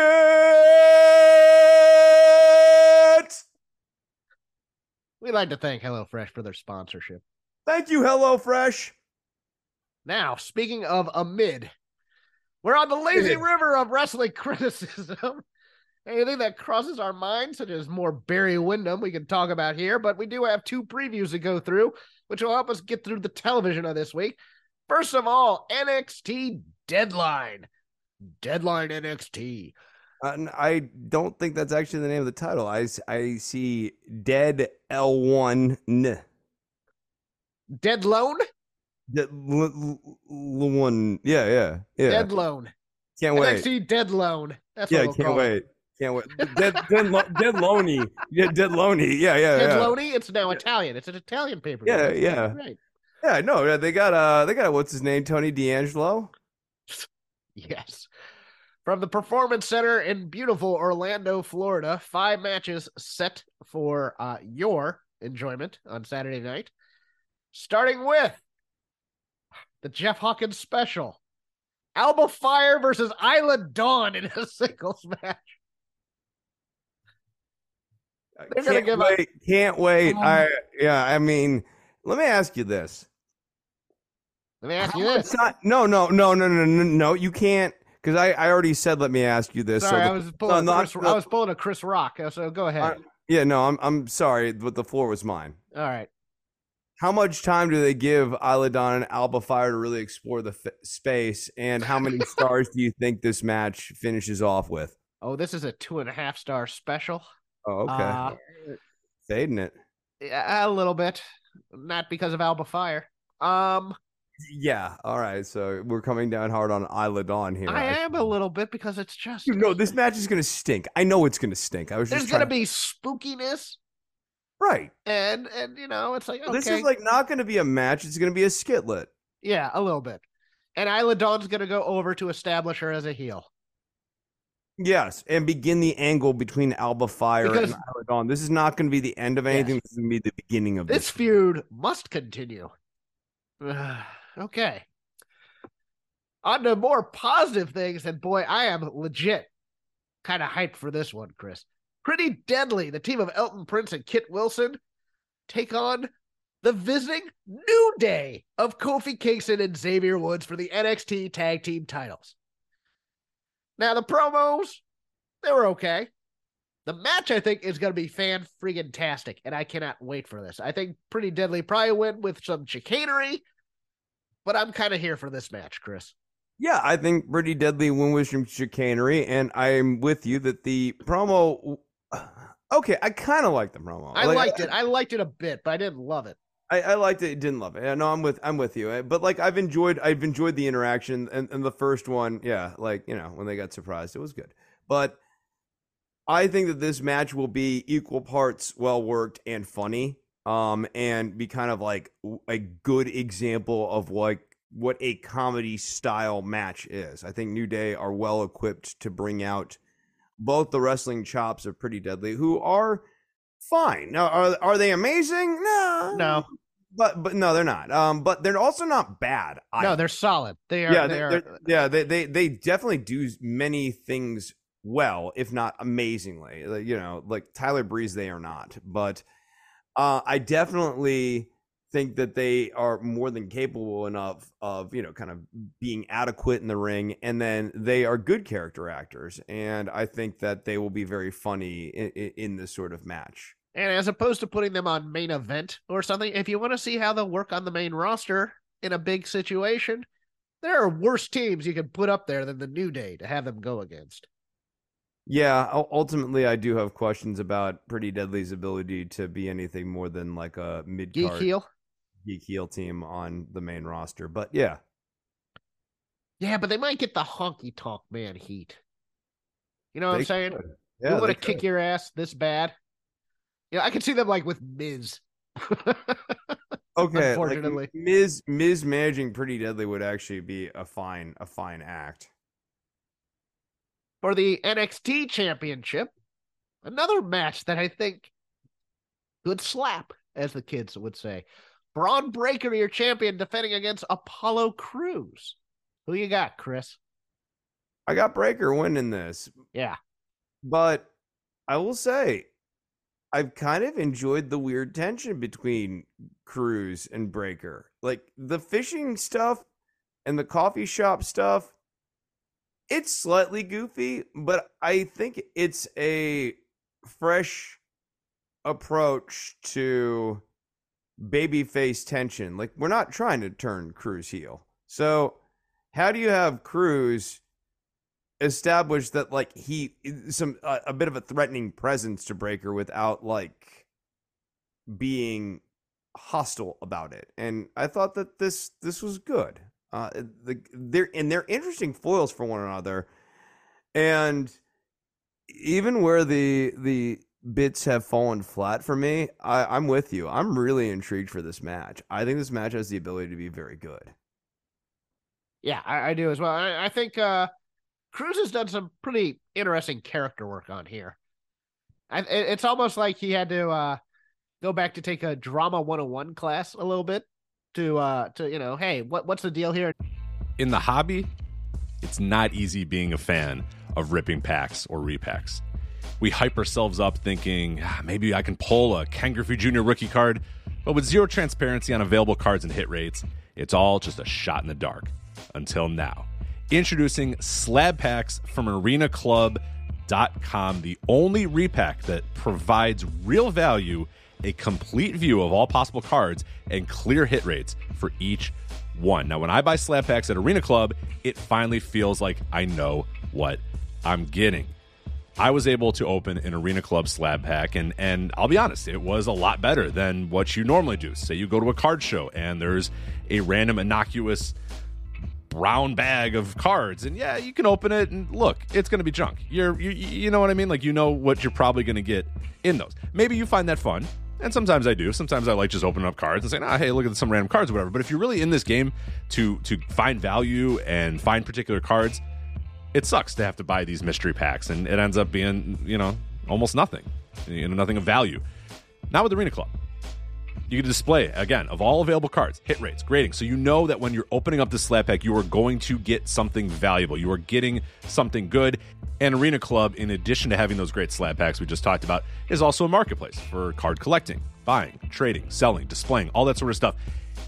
kit. We'd like to thank HelloFresh for their sponsorship. Thank you, HelloFresh. Now, speaking of amid, we're on the lazy Amid. river of wrestling criticism. Anything that crosses our mind, such as more Barry Windham, we can talk about here, but we do have two previews to go through, which will help us get through the television of this week. First of all, N X T Deadline. Deadline N X T. Uh, I don't think that's actually the name of the title. I, I see Dead L one. Dead Loan? Dead L- L- L- one. Yeah, yeah, yeah. Dead Loan. Can't wait. N X T Dead Loan. That's what Yeah, we'll can't call wait. it. Can't wait. Dead, dead, Lo- dead Loney. Yeah, Dead Loney. Yeah, yeah, Dead yeah. Loney? It's now Italian. It's an Italian paper. Yeah, That's yeah. Right. Yeah, no, they got uh, they got what's his name, Tony D'Angelo. Yes. From the Performance Center in beautiful Orlando, Florida, five matches set for uh, your enjoyment on Saturday night. Starting with the Jeff Hawkins special. Alba Fire versus Isla Dawn in a singles match. They're gonna Can't give wait. a- Can't wait. Um, I yeah. I mean, let me ask you this. Let me ask How you much this. ti- No, no, no, no, no, no, no. You can't, because I, I already said. Let me ask you this. Sorry, so I the- was pulling. no, a Chris, not- I was pulling a Chris Rock. So go ahead. I- yeah, no, I'm I'm sorry, but the floor was mine. All right. How much time do they give Isla Dawn and Alba Fire to really explore the f- space? And how many stars do you think this match finishes off with? Oh, this is a two and a half star special. Oh, okay. Uh, Fading it. Yeah, a little bit. Not because of Alba Fire. Um, Yeah. All right. So we're coming down hard on Isla Dawn here. I am a little bit because it's just You know, this match is gonna stink. I know it's gonna stink. I was there's just gonna trying- be spookiness right. and and you know it's like okay, This is like not gonna be a match. It's gonna be a skitlet. yeah, a little bit. And Isla Dawn's gonna go over to establish her as a heel. Yes, and begin the angle between Alba Fire Because- and Isla Dawn. This is not going to be the end of anything. Yes. This is going to be the beginning of This this. feud must continue. Okay. On to more positive things, and boy, I am legit kind of hyped for this one, Chris. Pretty Deadly, the team of Elton Prince and Kit Wilson, take on the visiting New Day of Kofi Kingston and Xavier Woods for the N X T Tag Team titles. Now, the promos, they were okay. The match, I think, is going to be fan-friggin-tastic, and I cannot wait for this. I think Pretty Deadly probably win with some chicanery, but I'm kind of here for this match, Chris. Yeah, I think Pretty Deadly win with some chicanery, and I'm with you that the promo. Okay, I kind of like the promo. I Like, liked it. I liked it a bit, but I didn't love it. I, I liked it. Didn't love it. Yeah, no, I'm with. I'm with you. But like, I've enjoyed. I've enjoyed the interaction, and, and the first one, yeah, like you know, when they got surprised, it was good. But I think that this match will be equal parts well worked and funny, um, and be kind of like a good example of like what a comedy style match is. I think New Day are well equipped to bring out both the wrestling chops of Pretty Deadly, who are fine. Now, are are they amazing? No, No. But but no, they're not. Um, but they're also not bad. No, either. they're solid. They are. yeah, they they're, are. they're- yeah, they, they they definitely do many things well, if not amazingly. Like, you know, like Tyler Breeze, they are not. But uh, I definitely think that they are more than capable enough of, you know, kind of being adequate in the ring, and then they are good character actors, and I think that they will be very funny in, in this sort of match. And as opposed to putting them on main event or something, if you want to see how they'll work on the main roster in a big situation, there are worse teams you can put up there than the New Day to have them go against. Yeah, ultimately, I do have questions about Pretty Deadly's ability to be anything more than like a mid-card Geek heel. Geek heel team on the main roster. But yeah. Yeah, but they might get the honky tonk man heat. You know what They I'm saying? could. Yeah, you want they to kick could. your ass this bad? Yeah, I could see them like with Miz. Okay, Unfortunately. like Miz Miz managing Pretty Deadly would actually be a fine a fine act. For the N X T Championship, another match that I think good slap, as the kids would say. Braun Breaker, your champion, defending against Apollo Crews. Who you got, Chris? I got Breaker winning this. Yeah. But I will say, I've kind of enjoyed the weird tension between Crews and Breaker. Like the fishing stuff and the coffee shop stuff, it's slightly goofy, but I think it's a fresh approach to babyface tension. Like we're not trying to turn Crews heel. So how do you have Crews establish that like he some uh, a bit of a threatening presence to Breaker without like being hostile about it? And I thought that this this was good. Uh, the they're and they're interesting foils for one another, and even where the the bits have fallen flat for me, I, I'm with you. I'm really intrigued for this match. I think this match has the ability to be very good. Yeah, I, I do as well. I, I think uh, Crews has done some pretty interesting character work on here. I, it, it's almost like he had to uh, go back to take a drama one oh one class a little bit to, uh, to you know, hey, what what's the deal here? In the hobby, it's not easy being a fan of ripping packs or repacks. We hype ourselves up thinking, ah, maybe I can pull a Ken Griffey Junior rookie card, but with zero transparency on available cards and hit rates, it's all just a shot in the dark. Until now. Introducing slab packs from arena club dot com, the only repack that provides real value, a complete view of all possible cards, and clear hit rates for each one. Now, when I buy slab packs at Arena Club, it finally feels like I know what I'm getting. I was able to open an Arena Club slab pack, and and I'll be honest, it was a lot better than what you normally do. Say you go to a card show, and there's a random innocuous brown bag of cards, and yeah, you can open it and look, it's going to be junk. You're, you, you know what I mean? Like, you know what you're probably going to get in those. Maybe you find that fun, and sometimes I do. Sometimes I like just opening up cards and saying, ah, hey, look at some random cards or whatever. But if you're really in this game to to find value and find particular cards, it sucks to have to buy these mystery packs, and it ends up being, you know, almost nothing, you know, nothing of value. Not with Arena Club. You can display, again, of all available cards, hit rates, grading, so you know that when you're opening up the slab pack, you are going to get something valuable. You are getting something good. And Arena Club, in addition to having those great slab packs we just talked about, is also a marketplace for card collecting, buying, trading, selling, displaying, all that sort of stuff.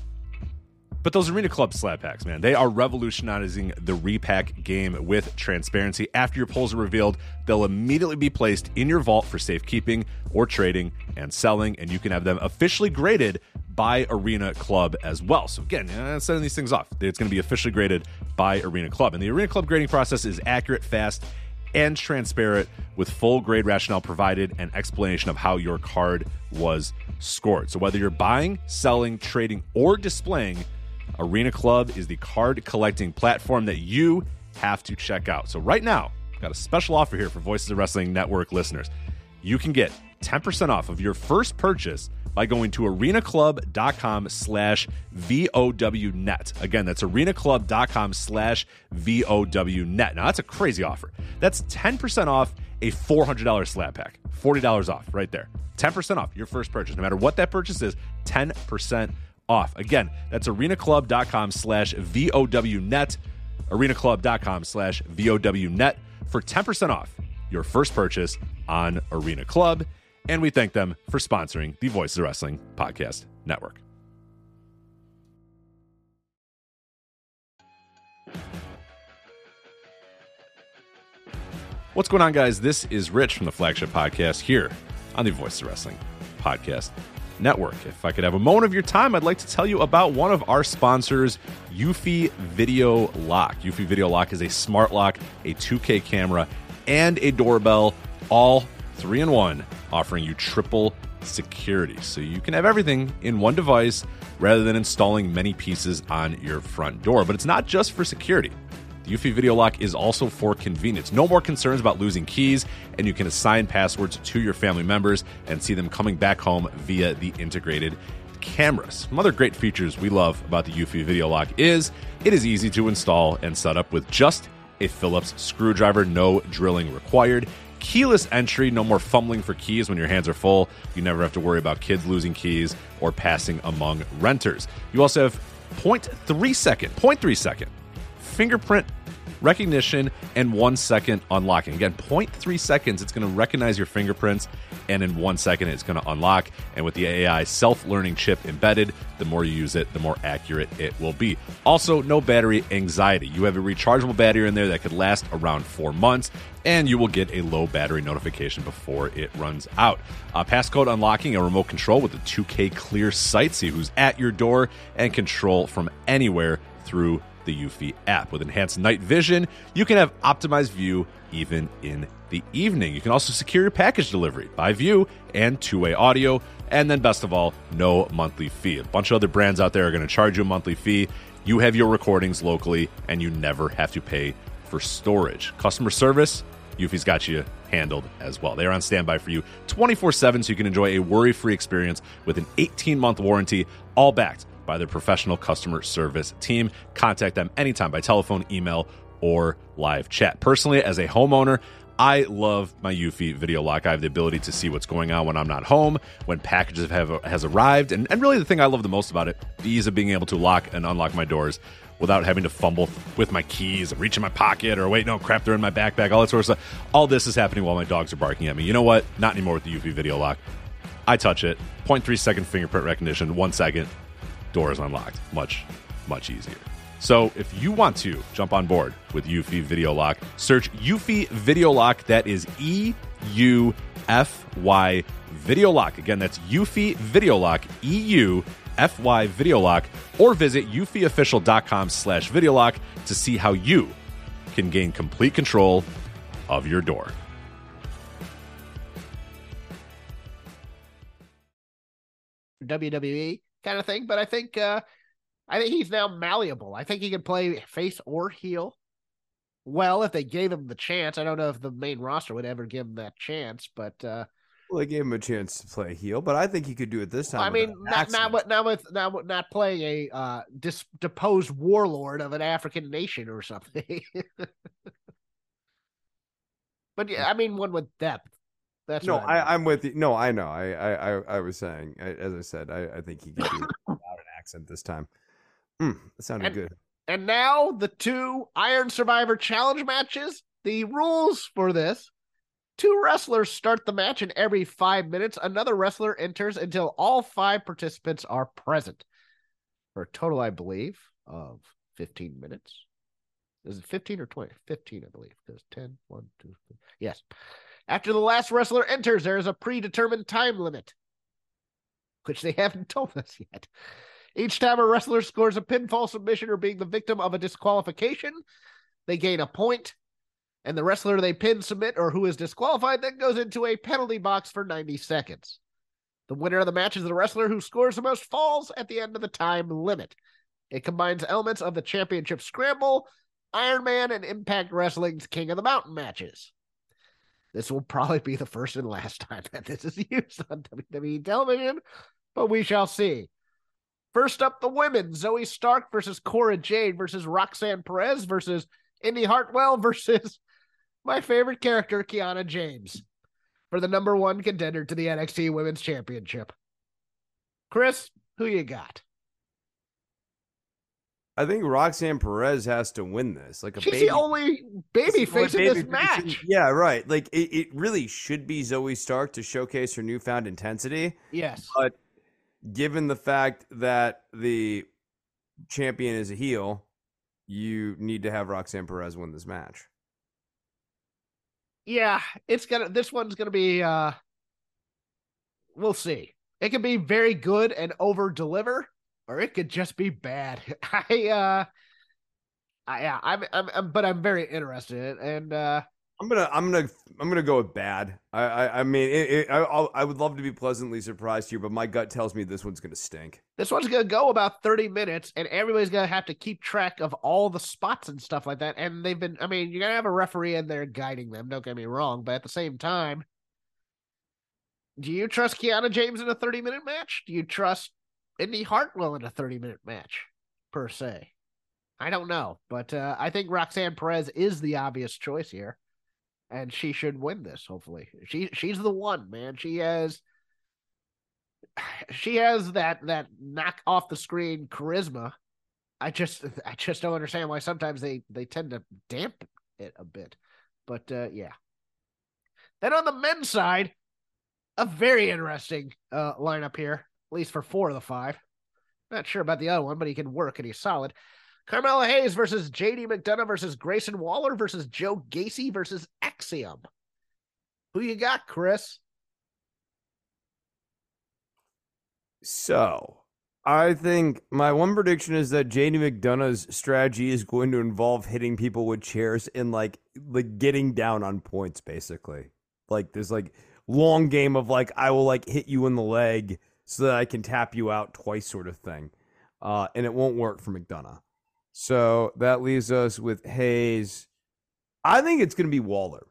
But those Arena Club slab packs, man, they are revolutionizing the repack game with transparency. After your pulls are revealed, they'll immediately be placed in your vault for safekeeping or trading and selling, and you can have them officially graded by Arena Club as well. So again, uh, setting these things off, it's going to be officially graded by Arena Club. And the Arena Club grading process is accurate, fast, and transparent, with full grade rationale provided and explanation of how your card was scored. So whether you're buying, selling, trading, or displaying, Arena Club is the card collecting platform that you have to check out. So right now, I've got a special offer here for Voices of Wrestling Network listeners. You can get ten percent off of your first purchase by going to arenaclub.com slash VOWnet. Again, that's arenaclub.com slash VOWnet. Now, that's a crazy offer. That's ten percent off a four hundred dollars slab pack. forty dollars off right there. ten percent off your first purchase. No matter what that purchase is, ten percent off. Again, that's arenaclub.com slash VOWnet. arenaclub.com slash VOWnet for ten percent off your first purchase on Arena Club. And we thank them for sponsoring the Voices of Wrestling Podcast Network. What's going on, guys? This is Rich from the Flagship Podcast here on the Voices of Wrestling Podcast Network. If I could have a moment of your time, I'd like to tell you about one of our sponsors, Eufy Video Lock. Eufy Video Lock is a smart lock, a two K camera, and a doorbell, all three in one, offering you triple security. So you can have everything in one device rather than installing many pieces on your front door. But it's not just for security. The Eufy Video Lock is also for convenience. No more concerns about losing keys, and you can assign passwords to your family members and see them coming back home via the integrated cameras. Some other great features we love about the Eufy Video Lock is it is easy to install and set up with just a Phillips screwdriver, no drilling required. Keyless entry, no more fumbling for keys when your hands are full. You never have to worry about kids losing keys or passing among renters. You also have zero point three second, zero point three second fingerprint recognition and one second unlocking. Again, zero point three seconds, it's going to recognize your fingerprints, and in one second, it's going to unlock. And with the A I self-learning chip embedded, the more you use it, the more accurate it will be. Also, no battery anxiety. You have a rechargeable battery in there that could last around four months, and you will get a low battery notification before it runs out. Uh, passcode unlocking, a remote control with a two K clear sight, see who's at your door, and control from anywhere through the Eufy app. With enhanced night vision, you can have optimized view even in the evening. You can also secure your package delivery by view and two-way audio. And then best of all, no monthly fee. A bunch of other brands out there are going to charge you a monthly fee. You have your recordings locally, and you never have to pay for storage. Customer service, Eufy's got you handled as well. They are on standby for you twenty-four seven, so you can enjoy a worry-free experience with an eighteen-month warranty, all backed by their professional customer service team. Contact them anytime by telephone, email, or live chat. Personally, as a homeowner, I love my Eufy Video Lock. I have the ability to see what's going on when I'm not home, when packages have has arrived, and, and really the thing I love the most about it, the ease of being able to lock and unlock my doors without having to fumble with my keys and reach in my pocket or wait, no, crap, they're in my backpack, all that sort of stuff. All this is happening while my dogs are barking at me. You know what? Not anymore with the Eufy Video Lock. I touch it, zero point three second fingerprint recognition, one second, door is unlocked. Much, much easier. So if you want to jump on board with Eufy Video Lock, search Eufy Video Lock. That is E U F Y Video Lock. Again, that's Eufy Video Lock, E U F Y Video Lock, or visit eufyofficial.com slash video lock to see how you can gain complete control of your door. W W E kind of thing, but I think uh, I think he's now malleable. I think he can play face or heel well if they gave him the chance. I don't know if the main roster would ever give him that chance, but uh, well, they gave him a chance to play heel, but I think he could do it this time. I mean, not not with not with not, not playing a uh, dis, deposed warlord of an African nation or something. But yeah, I mean, one with depth. That's no, I mean. I, I'm with you. No, I know. I, I, I, I was saying, I, as I said, I, I think he could do it without an accent this time. Mm, that sounded and, good. And now the two Iron Survivor Challenge matches. The rules for this: two wrestlers start the match, and every five minutes, another wrestler enters until all five participants are present. For a total, I believe, of fifteen minutes. Is it fifteen or twenty? fifteen, I believe. Because ten, one, two, three. Yes. After the last wrestler enters, there is a predetermined time limit, which they haven't told us yet. Each time a wrestler scores a pinfall submission or being the victim of a disqualification, they gain a point, and the wrestler they pin, submit, or who is disqualified then goes into a penalty box for ninety seconds. The winner of the match is the wrestler who scores the most falls at the end of the time limit. It combines elements of the Championship Scramble, Iron Man, and Impact Wrestling's King of the Mountain matches. This will probably be the first and last time that this is used on W W E television, but we shall see. First up, the women: Zoe Stark versus Cora Jade versus Roxanne Perez versus Indy Hartwell versus my favorite character, Kiana James, for the number one contender to the N X T Women's Championship. Chris, who you got? I think Roxanne Perez has to win this. Like a She's baby. the only baby face in this match. Yeah, right. Like it, it really should be Zoe Stark to showcase her newfound intensity. Yes. But given the fact that the champion is a heel, you need to have Roxanne Perez win this match. Yeah, it's gonna this one's gonna be uh we'll see. It could be very good and over deliver, or it could just be bad. I uh, I, yeah, I'm, I'm, I'm, but I'm very interested in it, and uh, I'm gonna, I'm gonna, I'm gonna go with bad. I, I, I mean, it, it, I, I'll, I would love to be pleasantly surprised here, but my gut tells me this one's gonna stink. This one's gonna go about thirty minutes, and everybody's gonna have to keep track of all the spots and stuff like that. And they've been, I mean, you're gonna have a referee in there guiding them. Don't get me wrong, but at the same time, do you trust Kiana James in a thirty minute match? Do you trust Indy Hartwell in a thirty minute match, per se? I don't know, but uh, I think Roxanne Perez is the obvious choice here, and she should win this. Hopefully, she she's the one, man. She has she has that that knock off the screen charisma. I just I just don't understand why sometimes they they tend to dampen it a bit, but uh, yeah. Then on the men's side, a very interesting uh, lineup here, at least for four of the five. Not sure about the other one, but he can work and he's solid. Carmelo Hayes versus J D McDonough versus Grayson Waller versus Joe Gacy versus Axiom. Who you got, Chris? So, I think my one prediction is that J D McDonough's strategy is going to involve hitting people with chairs and like like getting down on points, basically. Like this like long game of like I will like hit you in the leg so that I can tap you out twice sort of thing. Uh, and it won't work for McDonough. So that leaves us with Hayes. I think it's going to be Waller.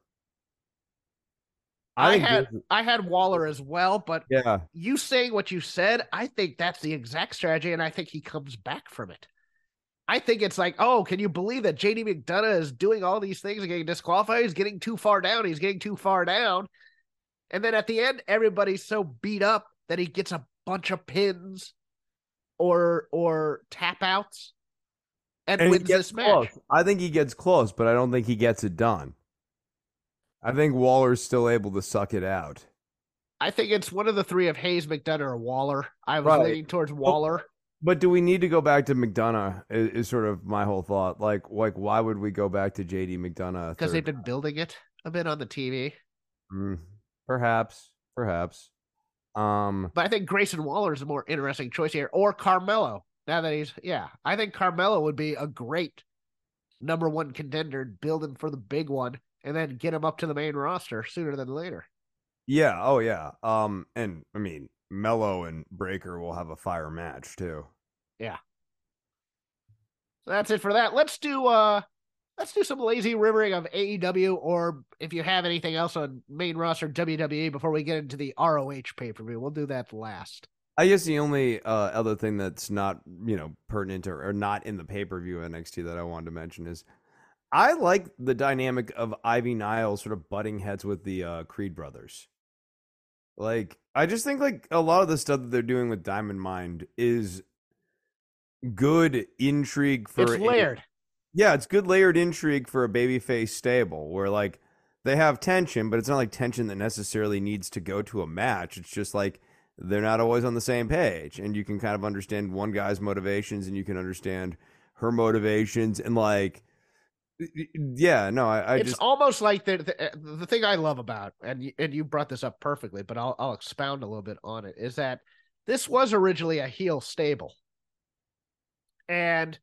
I, I had this... I had Waller as well, but yeah, you saying what you said, I think that's the exact strategy, and I think he comes back from it. I think it's like, oh, can you believe that J D McDonough is doing all these things and getting disqualified? He's getting too far down. He's getting too far down. And then at the end, everybody's so beat up that he gets a bunch of pins or or tap outs and, and wins this close. match. I think he gets close, but I don't think he gets it done. I think Waller's still able to suck it out. I think it's one of the three of Hayes, McDonough, or Waller. I was right. leaning towards Waller. But, but do we need to go back to McDonough is, is sort of my whole thought. Like, like why would we go back to J D McDonough? Because they've been building it a bit on the T V. Mm, perhaps, perhaps. Um, but I think Grayson Waller is a more interesting choice here, or Carmelo. Now that he's, yeah, I think Carmelo would be a great number one contender, building for the big one, and then get him up to the main roster sooner than later. Yeah. Oh, yeah. Um, and I mean, Melo and Breaker will have a fire match too. Yeah. So that's it for that. Let's do uh, let's do some lazy rivering of A E W, or if you have anything else on main roster W W E before we get into the R O H pay per view. We'll do that last. I guess the only uh, other thing that's not, you know, pertinent or, or not in the pay per view N X T that I wanted to mention is I like the dynamic of Ivy Nile sort of butting heads with the uh, Creed brothers. Like, I just think like a lot of the stuff that they're doing with Diamond Mind is good intrigue for it's layered. A, yeah, it's good layered intrigue for a babyface stable where like they have tension, but it's not like tension that necessarily needs to go to a match. It's just like they're not always on the same page, and you can kind of understand one guy's motivations and you can understand her motivations, and like, yeah, no, I, I it's just almost like the, the the thing I love about, and you, and you brought this up perfectly, but I'll I'll expound a little bit on it, is that this was originally a heel stable, and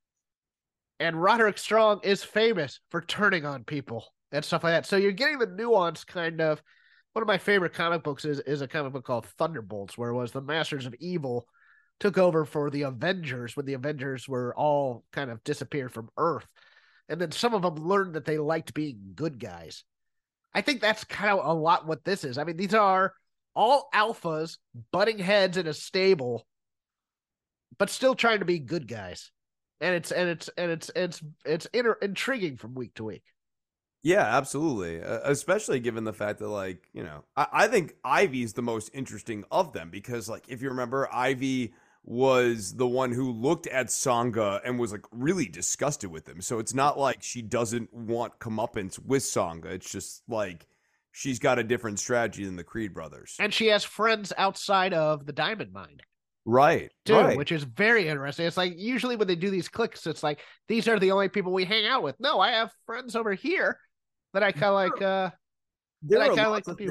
and Roderick Strong is famous for turning on people and stuff like that. So you're getting the nuance kind of. One of my favorite comic books is, is a comic book called Thunderbolts, where it was the Masters of Evil took over for the Avengers when the Avengers were all kind of disappeared from Earth. And then some of them learned that they liked being good guys. I think that's kind of a lot what this is. I mean, these are all alphas butting heads in a stable, but still trying to be good guys. And it's and it's and it's it's it's inter- intriguing from week to week. Yeah, absolutely. Uh, especially given the fact that, like, you know, I, I think Ivy's the most interesting of them because, like, if you remember, Ivy was the one who looked at Sangha and was, like, really disgusted with him. So it's not like she doesn't want comeuppance with Sangha. It's just, like, she's got a different strategy than the Creed brothers. And she has friends outside of the Diamond Mine. Right. Too, right. Which is very interesting. It's like, usually when they do these clicks, it's like, these are the only people we hang out with. No, I have friends over here that I kind of like, uh, that I kind of like to be with.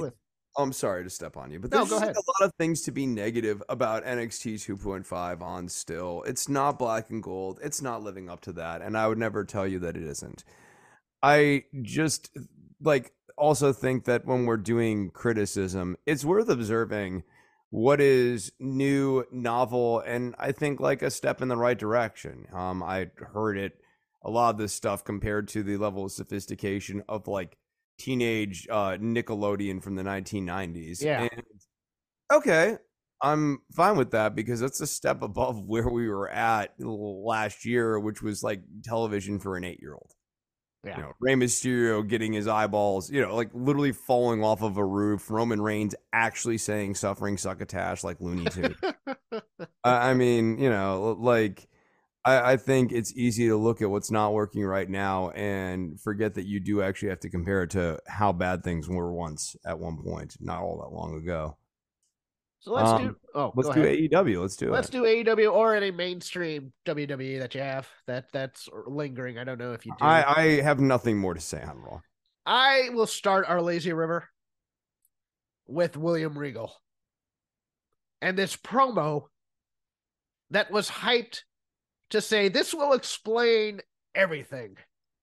I'm sorry to step on you, but No, there's go just like ahead. a lot of things to be negative about N X T two point five on still. It's not black and gold. It's not living up to that, and I would never tell you that it isn't. I just like also think that when we're doing criticism, it's worth observing what is new, novel, and I think like a step in the right direction. Um, I heard it a lot of this stuff compared to the level of sophistication of like teenage uh, Nickelodeon from the nineteen nineties. Yeah. And okay, I'm fine with that because that's a step above where we were at last year, which was like television for an eight-year-old. Yeah. You know, Rey Mysterio getting his eyeballs, you know, like literally falling off of a roof. Roman Reigns actually saying "suffering succotash" like Looney Tunes. I I mean, you know, like I, I think it's easy to look at what's not working right now and forget that you do actually have to compare it to how bad things were once at one point, not all that long ago. So let's Um, do. Oh, Let's go do ahead. A E W. Let's do Let's it. do A E W or any mainstream W W E that you have that that's lingering. I don't know if you do. I, I have nothing more to say on Raw. I will start our lazy river with William Regal and this promo that was hyped to say this will explain everything.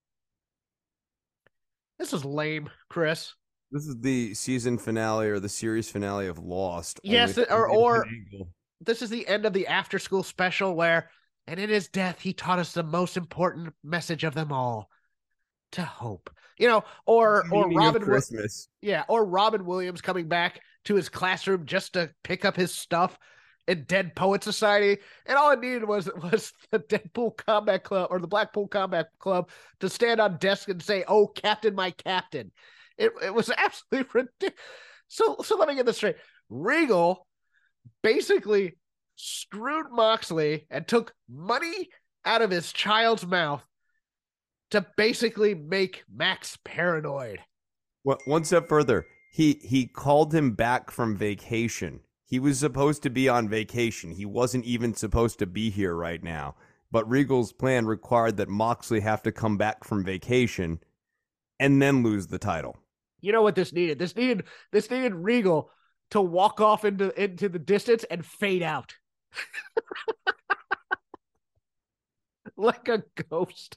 This is lame, Chris. This is the season finale or the series finale of Lost. Yes, only or- from a or- different angle. This is the end of the after school special where, and in his death, he taught us the most important message of them all: to hope. You know, or or Meaning of Robin, Wi- Christmas. yeah, or Robin Williams coming back to his classroom just to pick up his stuff in Dead Poet Society, and all it needed was was the Deadpool Combat Club or the Blackpool Combat Club to stand on desk and say, "Oh, Captain, my Captain." It it was absolutely ridiculous. So so let me get this straight. Regal basically screwed Moxley and took money out of his child's mouth to basically make Max paranoid. Well, one step further, he he called him back from vacation. He was supposed to be on vacation. He wasn't even supposed to be here right now. But Regal's plan required that Moxley have to come back from vacation and then lose the title. You know what this needed? This needed this needed Regal to walk off into into the distance and fade out. Like a ghost.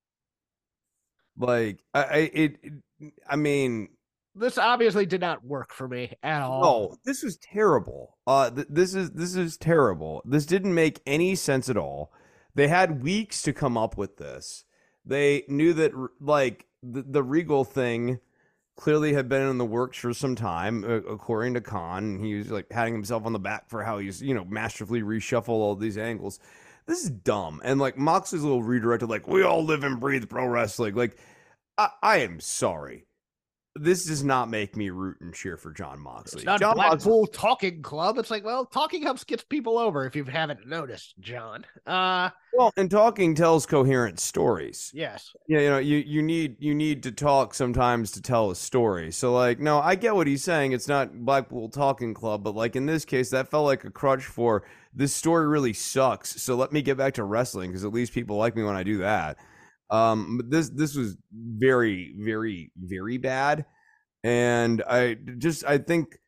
Like I, I it, it I mean, This obviously did not work for me at all. no, this was terrible. Uh, th- this is this is terrible. This didn't make any sense at all. They had weeks to come up with this. They knew that r- like the, the Regal thing clearly had been in the works for some time, uh, according to Khan. He was like patting himself on the back for how he's, you know, masterfully reshuffled all these angles. This is dumb. And like Moxley's little redirected, like, we all live and breathe pro wrestling. Like, I, I am sorry. This does not make me root and cheer for John Moxley. It's not John Blackpool Moxley, Talking Club. It's like, well, talking helps gets people over if you haven't noticed, John. Uh well, and talking tells coherent stories. yes. Yeah, you know, you you need you need to talk sometimes to tell a story. So like, no, I get what he's saying. It's not Blackpool Talking Club, but like in this case, that felt like a crutch for this story really sucks. So let me get back to wrestling because at least people like me when I do that. Um, but this this was very very very bad, and I just I think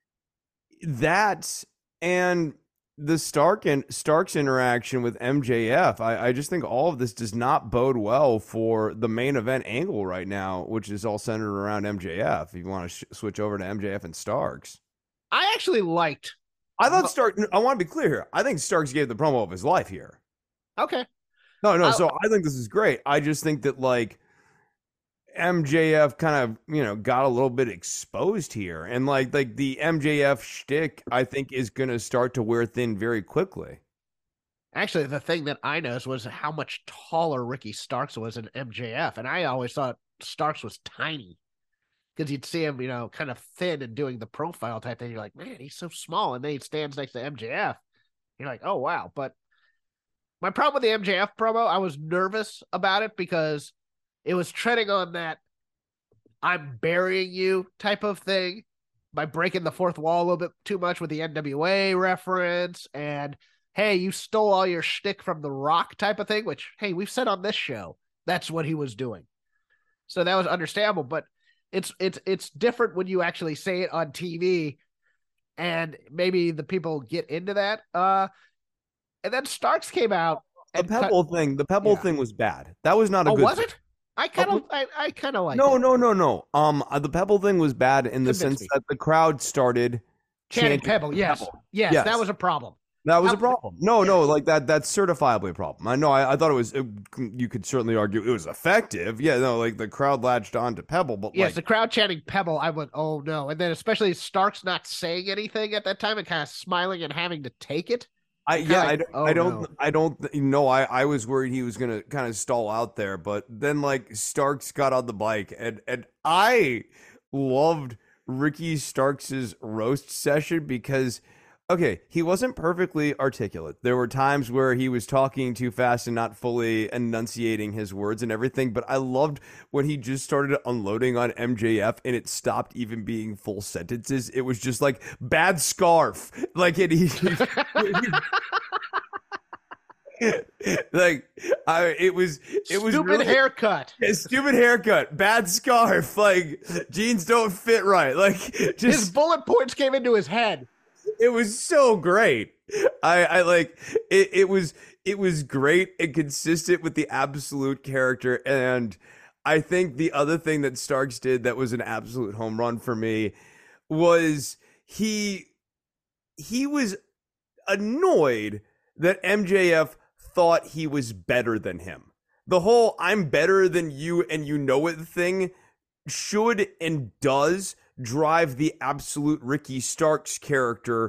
that and the Stark and Stark's interaction with M J F, I, I just think all of this does not bode well for the main event angle right now, which is all centered around M J F. If you want to sh- switch over to M J F and Starks, I actually liked. I thought But- Stark. I want to be clear here. I think Starks gave the promo of his life here. Okay. No, no. I- So I think this is great. I just think that like M J F kind of, you know, got a little bit exposed here, and like like the M J F shtick, I think is going to start to wear thin very quickly. Actually, the thing that I noticed was how much taller Ricky Starks was than M J F, and I always thought Starks was tiny because you'd see him, you know, kind of thin and doing the profile type thing. You're like, man, he's so small, and then he stands next to M J F. You're like, oh wow. But my problem with the M J F promo, I was nervous about it because it was treading on that I'm burying you type of thing by breaking the fourth wall a little bit too much with the N W A reference and hey, you stole all your shtick from The Rock type of thing, which, hey, we've said on this show, that's what he was doing. So that was understandable. But it's it's it's different when you actually say it on T V, and maybe the people get into that. Uh, and then Starks came out. The And Pebble cut, thing, the Pebble yeah. thing was bad. That was not a oh, good was thing. it? I kind of, I, I kind of like. No, it. no, no, no. Um, uh, the Pebble thing was bad in the Convince sense me. that the crowd started Channing chanting Pebble, yes. Pebble. yes, Yes. that was a problem. That was How- a problem. No, yeah. no, like that. That's certifiably a problem. I know. I, I thought it was. It, you could certainly argue it was effective. Yeah, no, like the crowd latched on to Pebble, but Yes, like the crowd chanting Pebble. I went, oh no, and then especially Starks not saying anything at that time and kind of smiling and having to take it. I kinda yeah, like, I, don't- oh, I don't, no. I don't know. I, I was worried he was gonna kind of stall out there, but then like Starks got on the bike, and and I loved Ricky Starks's roast session because, okay, he wasn't perfectly articulate. There were times where he was talking too fast and not fully enunciating his words and everything. But I loved when he just started unloading on M J F and it stopped even being full sentences. It was just like bad scarf, like it. He, he, like I, it was, it was Stupid really, haircut. a stupid haircut, bad scarf, like jeans don't fit right, like just His bullet points came into his head. it was so great. I, I like it. It was it was great and consistent with the absolute character. And I think the other thing that Starks did that was an absolute home run for me was he he was annoyed that M J F thought he was better than him. The whole "I'm better than you and you know it" thing should and does drive the absolute Ricky Starks character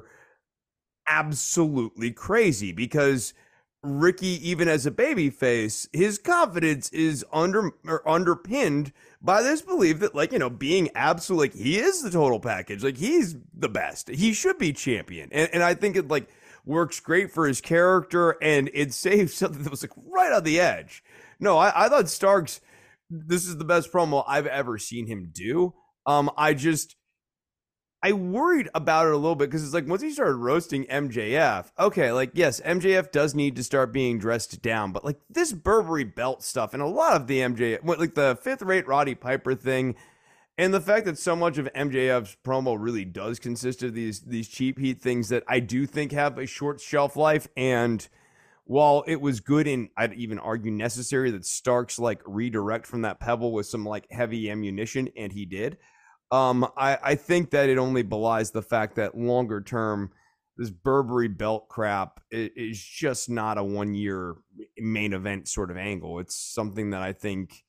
absolutely crazy, because Ricky, even as a babyface, his confidence is under or underpinned by this belief that, like, you know, being absolute, like, he is the total package, like he's the best, he should be champion, and and I think it like works great for his character, and it saves something that was like right on the edge. No, I, I thought Starks, this is the best promo I've ever seen him do. Um, I just, I worried about it a little bit because it's like once he started roasting M J F, okay, like yes, M J F does need to start being dressed down, but like this Burberry belt stuff and a lot of the M J F, like the fifth rate Roddy Piper thing, and the fact that so much of M J F's promo really does consist of these these cheap heat things that I do think have a short shelf life. And while it was good and I'd even argue necessary that Starks like redirect from that Pebble with some like heavy ammunition, and he did, um, I, I think that it only belies the fact that longer term, this Burberry belt crap is, is just not a one year main event sort of angle. It's something that I think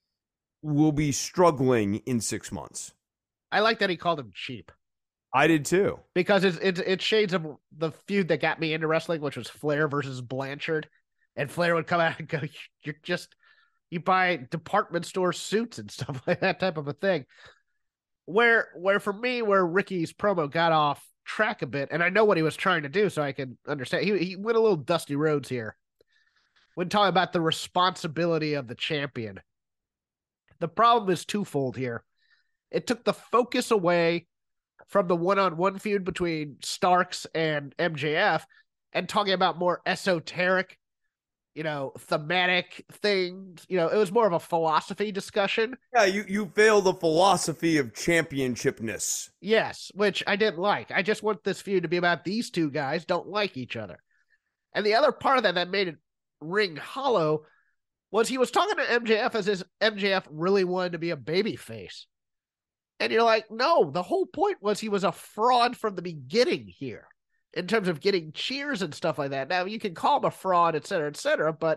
will be struggling in six months. I like that he called him cheap I did too. because it's it's it's shades of the feud that got me into wrestling, which was Flair versus Blanchard, and Flair would come out and go, "You're just you buy department store suits and stuff like that type of a thing." Where where for me, where Ricky's promo got off track a bit, and I know what he was trying to do, so I can understand. He he went a little dusty roads here when talking about the responsibility of the champion. The problem is twofold here. It took the focus away from the one-on-one feud between Starks and M J F and talking about more esoteric, you know, thematic things. You know, it was more of a philosophy discussion. Yeah, you, you fail the philosophy of championshipness. Yes, which I didn't like. I just want this feud to be about these two guys don't like each other. And the other part of that that made it ring hollow was he was talking to M J F as if M J F really wanted to be a babyface. And you're like, no, the whole point was he was a fraud from the beginning here in terms of getting cheers and stuff like that. Now, you can call him a fraud, et cetera, et cetera, but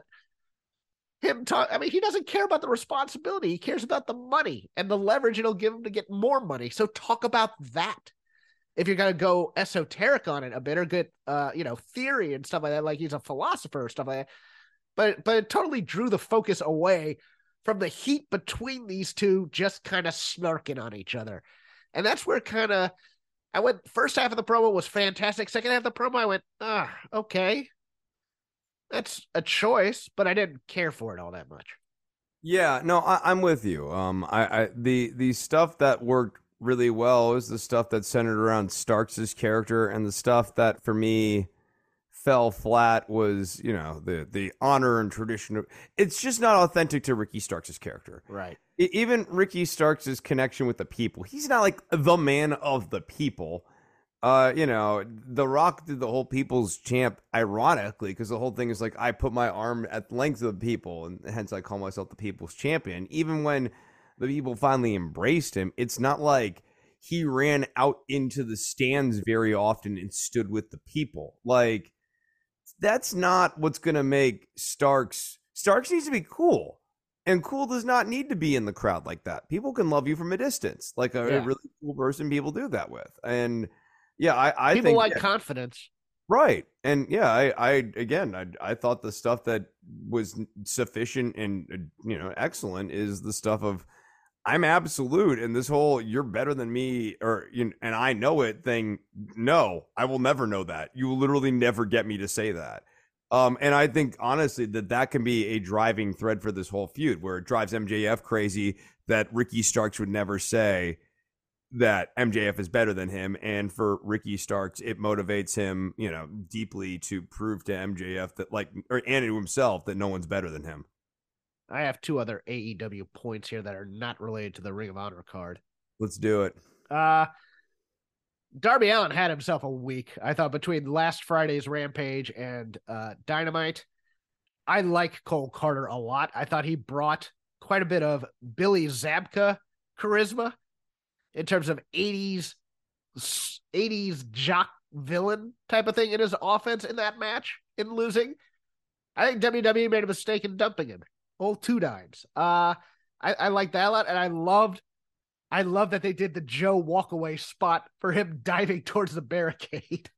him talk, I mean, he doesn't care about the responsibility. He cares about the money and the leverage it'll give him to get more money. So talk about that. If you're going to go esoteric on it a bit or get, uh, you know, theory and stuff like that, like he's a philosopher or stuff like that. But, but it totally drew the focus away from the heat between these two just kind of snarking on each other. And that's where kind of, I went, first half of the promo was fantastic. Second half of the promo, I went, ah, okay. That's a choice, but I didn't care for it all that much. Yeah, no, I, I'm with you. Um, I, I the the stuff that worked really well is the stuff that centered around Starks' character, and the stuff that for me fell flat was, you know, the the honor and tradition of, it's just not authentic to Ricky Starks' character. Right. E- Even Ricky Starks' connection with the people. He's not like the man of the people. Uh, you know, The Rock did the whole people's champ ironically, because the whole thing is like, I put my arm at the length of the people, and hence I call myself the people's champion. Even when the people finally embraced him, it's not like he ran out into the stands very often and stood with the people. Like, that's not what's going to make Starks. Starks needs to be cool. And cool does not need to be in the crowd like that. People can love you from a distance. Like a, Yeah. a really cool person people do that with. And yeah, I, I People think like yeah, confidence. right. And yeah, I, I again, I, I thought the stuff that was sufficient and, uh, you know, excellent is the stuff of, I'm absolute, and this whole "you're better than me" or you know, and I know it thing. No, I will never know that. You will literally never get me to say that. Um, and I think honestly that that can be a driving thread for this whole feud, where it drives M J F crazy that Ricky Starks would never say that M J F is better than him, and for Ricky Starks, it motivates him, you know, deeply to prove to M J F that, like, or and to himself, that no one's better than him. I have two other A E W points here that are not related to the Ring of Honor card. Let's do it. Uh, Darby Allin had himself a week, I thought, between last Friday's Rampage and uh, Dynamite. I like Cole Carter a lot. I thought he brought quite a bit of Billy Zabka charisma in terms of eighties, eighties jock villain type of thing in his offense in that match, in losing. I think W W E made a mistake in dumping him. Whole two dimes. Uh, I, I like that a lot, and I loved, I love that they did the Joe walkaway spot for him diving towards the barricade.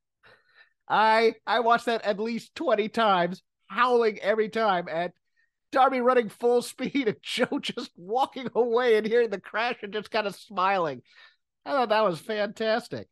I I watched that at least twenty times, howling every time at Darby running full speed and Joe just walking away and hearing the crash and just kind of smiling. I thought that was fantastic.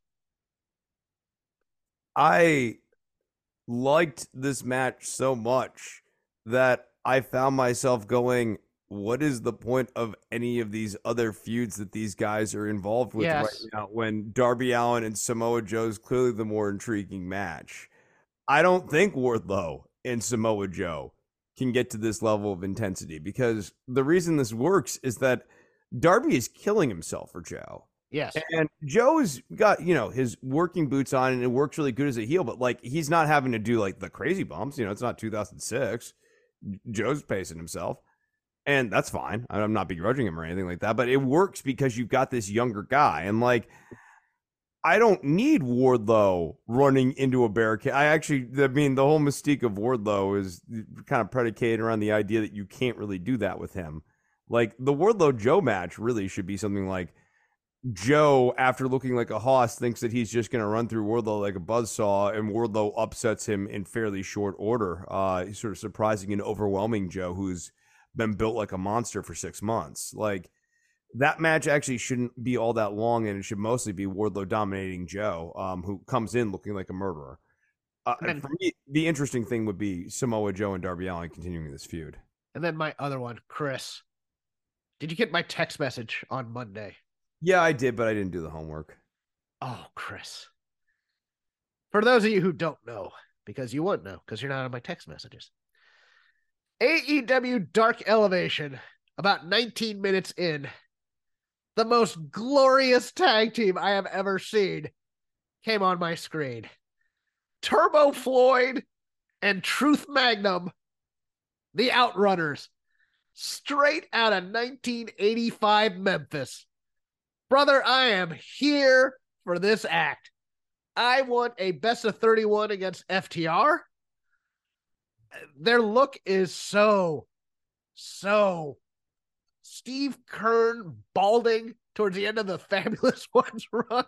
I liked this match so much that I found myself going, what is the point of any of these other feuds that these guys are involved with Yes. right now, when Darby Allin and Samoa Joe is clearly the more intriguing match? I don't think Wardlow and Samoa Joe can get to this level of intensity, because the reason this works is that Darby is killing himself for Joe. Yes. And Joe's got, you know, his working boots on, and it works really good as a heel, but like, he's not having to do like the crazy bumps. You know, it's not two thousand six. Joe's pacing himself, and that's fine. I'm not begrudging him or anything like that, but it works because you've got this younger guy. And like, I don't need Wardlow running into a barricade. I actually, I mean, the whole mystique of Wardlow is kind of predicated around the idea that you can't really do that with him. Like, the Wardlow Joe match really should be something like Joe, after looking like a hoss, thinks that he's just going to run through Wardlow like a buzzsaw, and Wardlow upsets him in fairly short order. Uh, he's sort of surprising and overwhelming Joe, who's been built like a monster for six months. Like, that match actually shouldn't be all that long, and it should mostly be Wardlow dominating Joe, um, who comes in looking like a murderer. Uh, And then- for me, the interesting thing would be Samoa Joe and Darby Allin continuing this feud. And then my other one, Chris. Did you get my text message on Monday? Yeah, I did, but I didn't do the homework. Oh, Chris. For those of you who don't know, because you wouldn't know, because you're not on my text messages. A E W Dark Elevation, about nineteen minutes in, the most glorious tag team I have ever seen came on my screen. Turbo Floyd and Truth Magnum, the Outrunners, straight out of nineteen eighty-five Memphis. Brother, I am here for this act. I want a best of thirty-one against F T R. Their look is so, so Steve Kern balding towards the end of the Fabulous Ones run.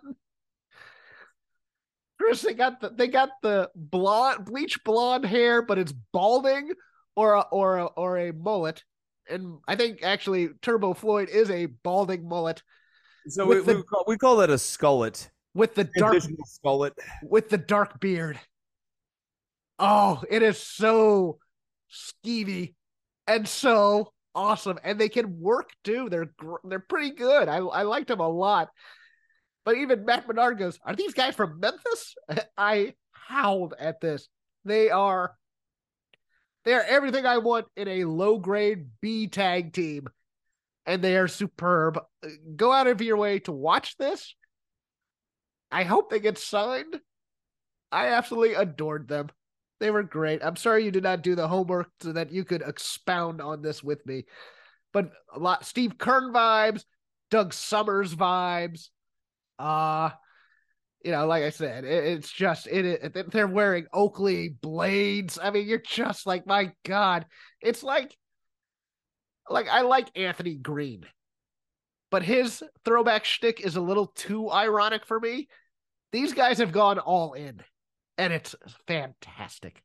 Chris, they got the they got the blonde, bleach blonde hair, but it's balding or a, or a, or a mullet. And I think actually Turbo Floyd is a balding mullet. So we, With the- we, call, we call that a skullet. With the dark Additional skullet. with the dark beard. Oh, it is so skeevy and so awesome, and they can work too. They're gr- they're pretty good. I I liked them a lot. But even Matt Menard goes, "Are these guys from Memphis?" I howled at this. They are they are everything I want in a low grade B tag team, and they are superb. Go out of your way to watch this. I hope they get signed. I absolutely adored them. They were great. I'm sorry you did not do the homework so that you could expound on this with me. But a lot Steve Kern vibes, Doug Summers vibes. Uh you know, like I said, it, it's just it, it. They're wearing Oakley blades. I mean, you're just like, my God. It's like, like I like Anthony Green, but his throwback shtick is a little too ironic for me. These guys have gone all in, and it's fantastic.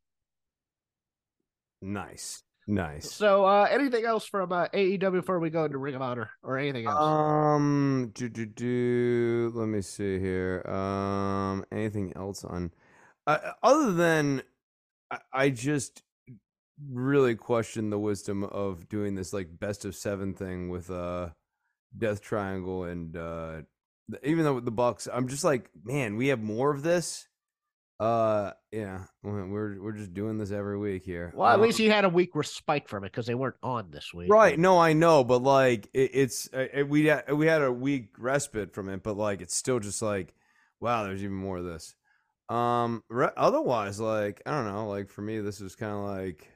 Nice. Nice. So, uh, anything else from uh, A E W before we go into Ring of Honor or anything else? Um, do do do. Let me see here. Um, anything else on? Uh, other than, I, I just really question the wisdom of doing this like best of seven thing with uh, Death Triangle and uh, even though with the Bucks, I'm just like, man, we have more of this. Uh, yeah, we're we're just doing this every week here. Well, at um, least you had a week respite from it because they weren't on this week, right? No, I know, but like it, it's uh, we had we had a week respite from it, but like it's still just like, wow, there's even more of this. Um, re- otherwise, like I don't know, like for me, this was kind of like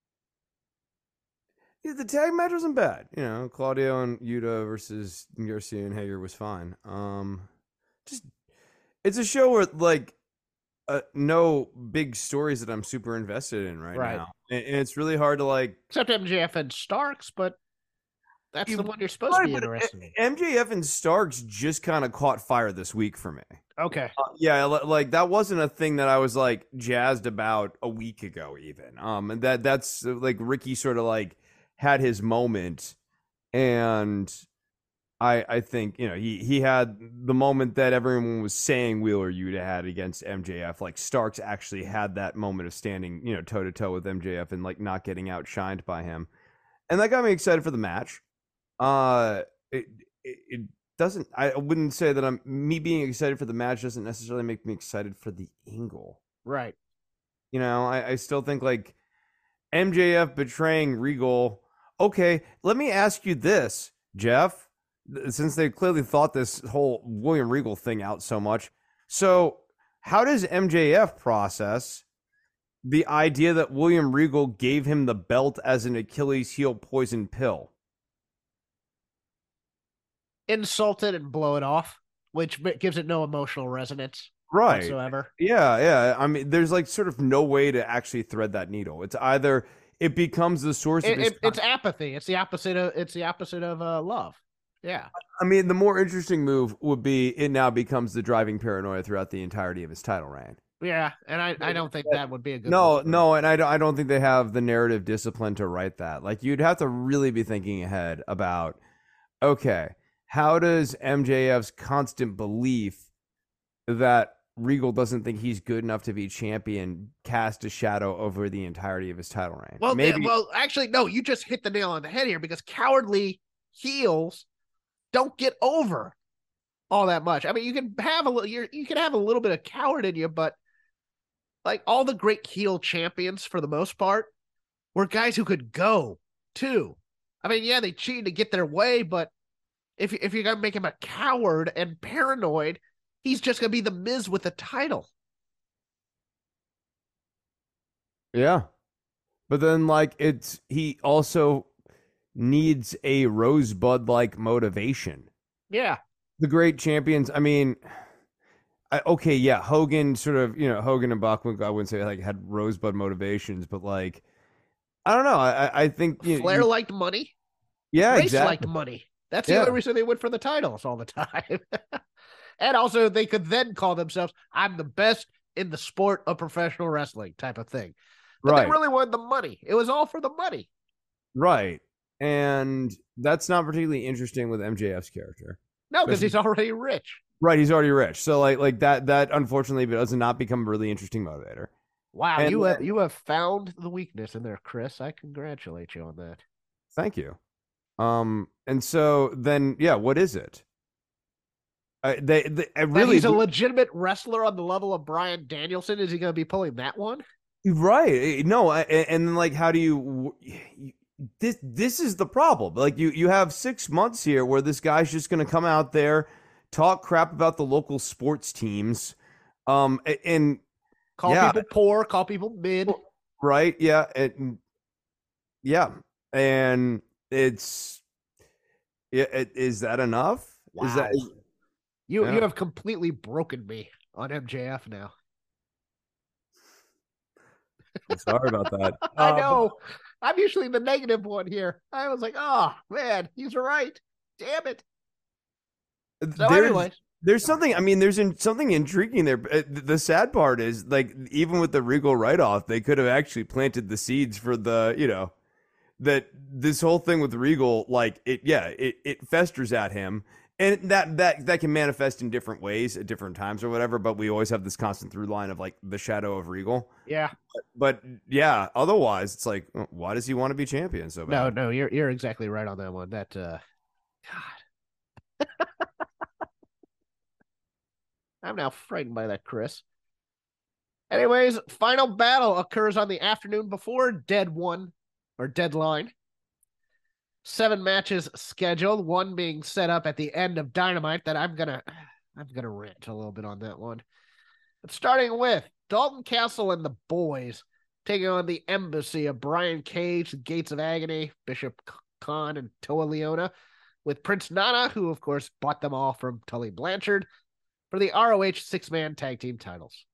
yeah, the tag match wasn't bad. You know, Claudio and Yuta versus Garcia and Hager was fine. Um, just it's a show where like. Uh, no big stories that I'm super invested in right, Right. now, and, and it's really hard to like. Except M J F and Starks, but that's You- the one you're supposed Right, to be but interested in. M J F and Starks just kind of caught fire this week for me. Okay. Uh, yeah, li- like that wasn't a thing that I was like jazzed about a week ago, even. Um, and that that's uh, like Ricky sort of like had his moment, and I I think you know he he had the moment that everyone was saying Wheeler Yuta had against M J F. Like Starks actually had that moment of standing you know toe to toe with M J F and like not getting outshined by him, and that got me excited for the match. Uh, it it, it doesn't. I wouldn't say that I'm me being excited for the match doesn't necessarily make me excited for the angle. Right. You know, I, I still think like M J F betraying Regal. Okay, let me ask you this, Jeff. Since they clearly thought this whole William Regal thing out so much, so how does M J F process the idea that William Regal gave him the belt as an Achilles heel poison pill? Insult it and blow it off, which gives it no emotional resonance Right. whatsoever. Yeah, yeah. I mean, there's like sort of no way to actually thread that needle. It's either it becomes the source It, of his. it, it's apathy. It's the opposite of it's the opposite of uh, love. Yeah. I mean, the more interesting move would be it now becomes the driving paranoia throughout the entirety of his title reign. Yeah, and I, I don't think that would be a good No, move for no, and I don't, I don't think they have the narrative discipline to write that. Like, you'd have to really be thinking ahead about, okay, how does M J F's constant belief that Regal doesn't think he's good enough to be champion cast a shadow over the entirety of his title reign? Well, maybe. th- well, actually, no. You just hit the nail on the head here because cowardly heels don't get over all that much. I mean, you can have a little, you're, you can have a little bit of coward in you, but like all the great heel champions, for the most part, were guys who could go too. I mean, yeah, they cheated to get their way, but if if you're gonna make him a coward and paranoid, he's just gonna be the Miz with the title. Yeah, but then like it's he also needs a Rosebud like motivation. Yeah, The great champions. I mean, I, okay, yeah, Hogan sort of, you know, Hogan and Bachman, I wouldn't say like had Rosebud motivations, but like, I don't know. I, I think you, Flair you, liked money. yeah, Race exactly. liked money. That's the Yeah. only reason they went for the titles all the time. And also, they could then call themselves, I'm the best in the sport of professional wrestling type of thing. But Right, they really wanted the money. It was all for the money. right, and that's not particularly interesting with M J F's character. No, because Especially- he's already rich. Right, he's already rich, so like, like that, that unfortunately does not become a really interesting motivator. Wow, And you have then- you have found the weakness in there, Chris. I congratulate you on that. Thank you. Um, and so then, yeah, what is it? Uh, they, they I That really he's a legitimate wrestler on the level of Bryan Danielson. Is he going to be pulling that one? Right. No, I- and then like how do you this this is the problem. Like you you have six months here where this guy's just going to come out there, talk crap about the local sports teams. Um a- and Call yeah, people poor, call people mid. right? Yeah, and yeah. And it's yeah, it, is that enough? Wow. Is that You yeah. you have completely broken me on M J F now. I'm sorry about that. I Uh, know. I'm usually the negative one here. I was like, oh man, he's right. Damn it. So there's anyway, there's something. I mean, there's in, something intriguing there. Uh, The sad part is, like, even with the Regal write-off, they could have actually planted the seeds for the, you know, that this whole thing with Regal, like, it, yeah, it, it festers at him, and that that that can manifest in different ways at different times or whatever. But we always have this constant through line of like the shadow of Regal. yeah. But yeah, otherwise, it's like, why does he want to be champion so No, bad? no, you're you're exactly right on that one. That uh God. I'm now frightened by that, Chris. Anyways, final battle occurs on the afternoon before Dead One or Deadline. Seven matches scheduled, one being set up at the end of Dynamite that I'm gonna I'm gonna rant a little bit on that one. But starting with Dalton Castle and the boys taking on the Embassy of Brian Cage, the Gates of Agony, Bishop Khan, and Toa Leona, with Prince Nana, who of course bought them all from Tully Blanchard, for the R O H six-man tag team titles.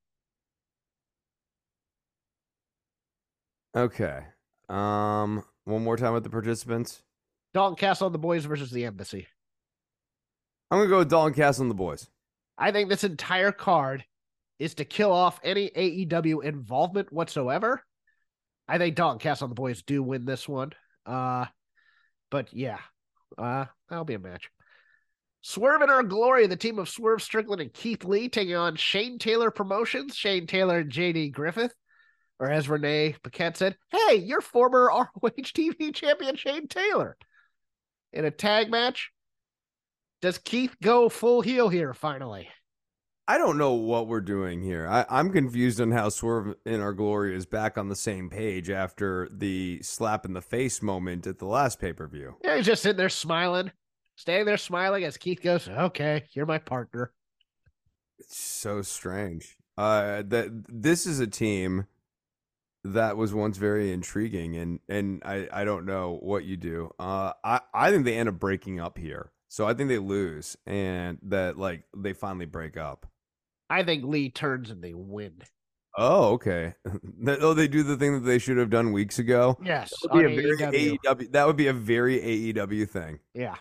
Okay. Um, one more time with the participants. Dalton Castle and the boys versus the Embassy. I'm gonna go with Dalton Castle and the boys. I think this entire card is to kill off any A E W involvement whatsoever. I think Dalton Castle and the boys do win this one. Uh, but yeah, uh, that'll be a match. Swerve in Our Glory, the team of Swerve Strickland and Keith Lee taking on Shane Taylor Promotions, Shane Taylor and J D Griffith. Or as Renee Paquette said, hey, you're former R O H T V champion Shane Taylor. In a tag match, does Keith go full heel here finally? I don't know what we're doing here. I, I'm confused on how Swerve in Our Glory is back on the same page after the slap in the face moment at the last pay per view. Yeah, he's just sitting there smiling, standing there smiling as Keith goes, okay, you're my partner. It's so strange. Uh, that this is a team that was once very intriguing, and and I, I don't know what you do. Uh, I, I think they end up breaking up here. So I think they lose, and that like they finally break up. I think Lee turns and they win. Oh, okay. That, oh, they do the thing that they should have done weeks ago. Yes, That would on be a very A E W. A E W. That would be a very A E W thing. Yeah.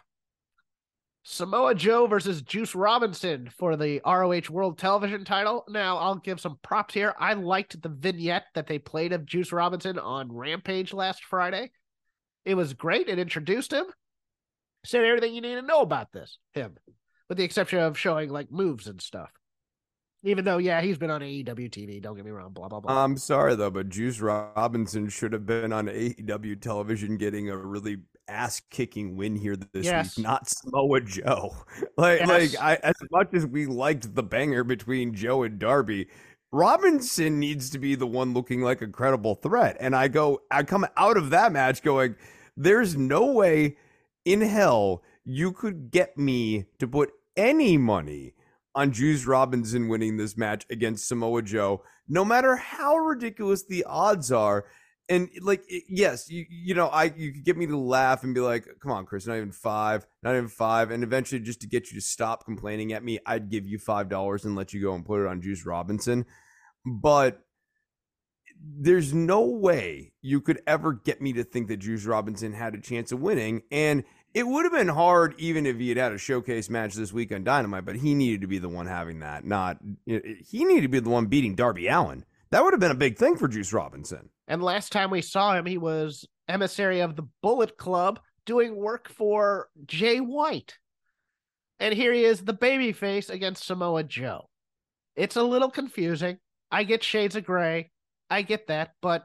Samoa Joe versus Juice Robinson for the R O H World Television title. Now, I'll give some props here. I liked the vignette that they played of Juice Robinson on Rampage last Friday. It was great. It introduced him. Said everything you need to know about this, him, with the exception of showing like moves and stuff. Even though, yeah, he's been on A E W T V. Don't get me wrong. Blah blah blah. I'm sorry though, but Juice Robinson should have been on A E W television, getting a really ass-kicking win here this Yes. week, not Samoa Joe. Like, Yes. like I, as much as we liked the banger between Joe and Darby, Robinson needs to be the one looking like a credible threat. And I go, I come out of that match going, there's no way in hell you could get me to put any money on Juice Robinson winning this match against Samoa Joe, no matter how ridiculous the odds are. And like, yes, you you know, I you could get me to laugh and be like, come on, Chris, not even five, not even five. And eventually just to get you to stop complaining at me, I'd give you five dollars and let you go and put it on Juice Robinson. But there's no way you could ever get me to think that Juice Robinson had a chance of winning. And it would have been hard even if he had had a showcase match this week on Dynamite, but he needed to be the one having that, not he needed to be the one beating Darby Allin. That would have been a big thing for Juice Robinson. And last time we saw him, he was emissary of the Bullet Club doing work for Jay White. And here he is, the babyface against Samoa Joe. It's a little confusing. I get shades of gray. I get that, but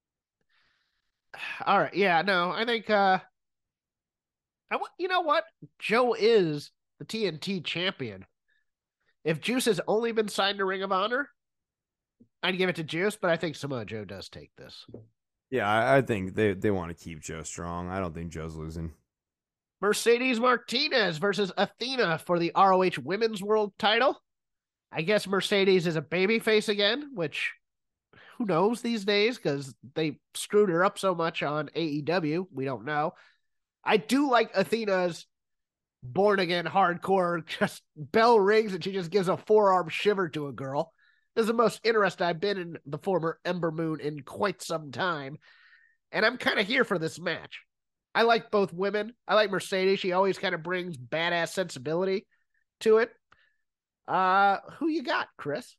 all right, yeah, no, I think uh I w- you know what? Joe is the T N T champion. If Juice has only been signed to Ring of Honor, I'd give it to Juice, but I think Samoa Joe does take this. Yeah, I, I think they, they want to keep Joe strong. I don't think Joe's losing. Mercedes Martinez versus Athena for the R O H Women's World title. I guess Mercedes is a babyface again, which who knows these days because they screwed her up so much on A E W. We don't know. I do like Athena's born again hardcore, just bell rings and she just gives a forearm shiver to a girl. This is the most interested I've been in the former Ember Moon in quite some time. And I'm kind of here for this match. I like both women. I like Mercedes. She always kind of brings badass sensibility to it. Uh, who you got, Chris?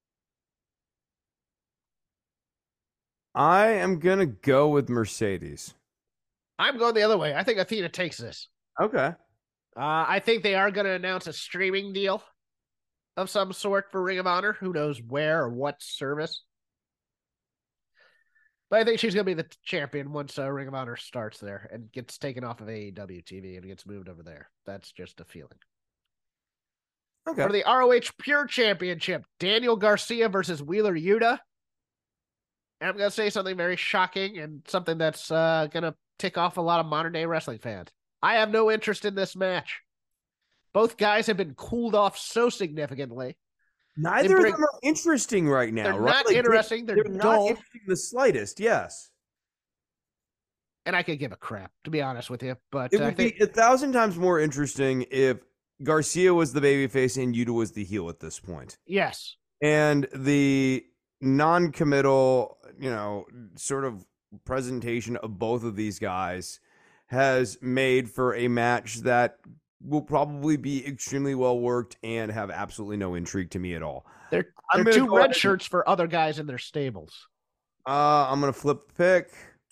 I am going to go with Mercedes. I'm going the other way. I think Athena takes this. Okay. Uh, I think they are going to announce a streaming deal of some sort for Ring of Honor. Who knows where or what service. But I think she's going to be the champion once uh, Ring of Honor starts there and gets taken off of A E W T V and gets moved over there. That's just a feeling. Okay. For the R O H Pure Championship, Daniel Garcia versus Wheeler Yuta. And I'm going to say something very shocking and something that's uh, going to tick off a lot of modern day wrestling fans. I have no interest in this match. Both guys have been cooled off so significantly. Neither bring, of them are interesting right now. They're right? not like, interesting. They're, they're dull. not interesting the slightest. Yes. And I could give a crap, to be honest with you. But it uh, would I think be a thousand times more interesting if Garcia was the babyface and Yuta was the heel at this point. Yes. And the non-committal, you know, sort of presentation of both of these guys has made for a match that will probably be extremely well worked and have absolutely no intrigue to me at all. They're, I'm they're gonna two go red ahead. shirts for other guys in their stables. Uh, I'm going to flip the pick.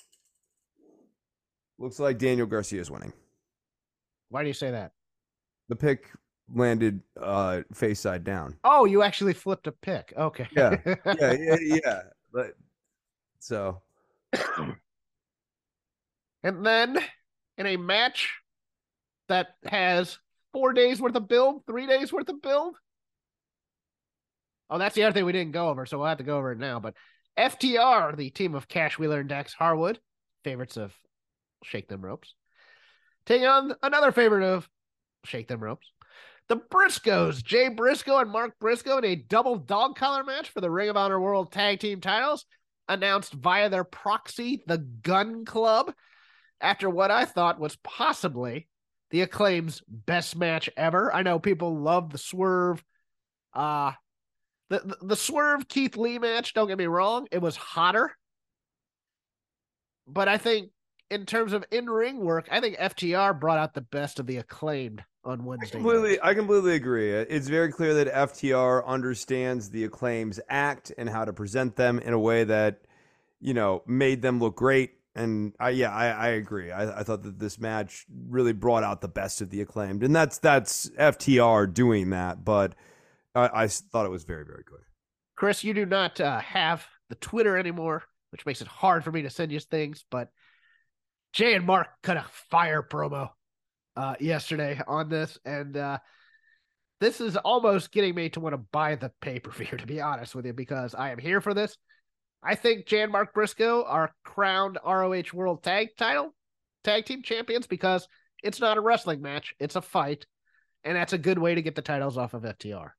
Looks like Daniel Garcia is winning. Why do you say that? The pick landed uh, face side down. Oh, you actually flipped a pick. Okay. Yeah. Yeah, yeah, yeah. But so. And then in a match that has four days worth of build, three days worth of build. Oh, that's the other thing we didn't go over, so we'll have to go over it now. But F T R, the team of Cash Wheeler and Dax Harwood, favorites of Shake Them Ropes, taking on another favorite of Shake Them Ropes, the Briscoes, Jay Briscoe and Mark Briscoe, in a double dog collar match for the Ring of Honor World Tag Team titles, announced via their proxy, the Gun Club, after what I thought was possibly the Acclaim's best match ever. I know people love the Swerve, uh, the, the, the Swerve Keith Lee match, don't get me wrong, it was hotter. But I think in terms of in-ring work, I think F T R brought out the best of the Acclaimed on Wednesday. I completely, night. I completely agree. It's very clear that F T R understands the Acclaim's act and how to present them in a way that, you know, made them look great. And I, yeah, I, I agree. I, I thought that this match really brought out the best of the Acclaimed, and that's that's F T R doing that. But I, I thought it was very, very good. Chris, you do not uh, have the Twitter anymore, which makes it hard for me to send you things. But Jay and Mark cut a fire promo uh, yesterday on this, and uh, this is almost getting me to want to buy the pay-per-view, to be honest with you, because I am here for this. I think Jay and Mark Briscoe are crowned R O H World Tag Title Tag Team Champions because it's not a wrestling match, it's a fight, and that's a good way to get the titles off of F T R.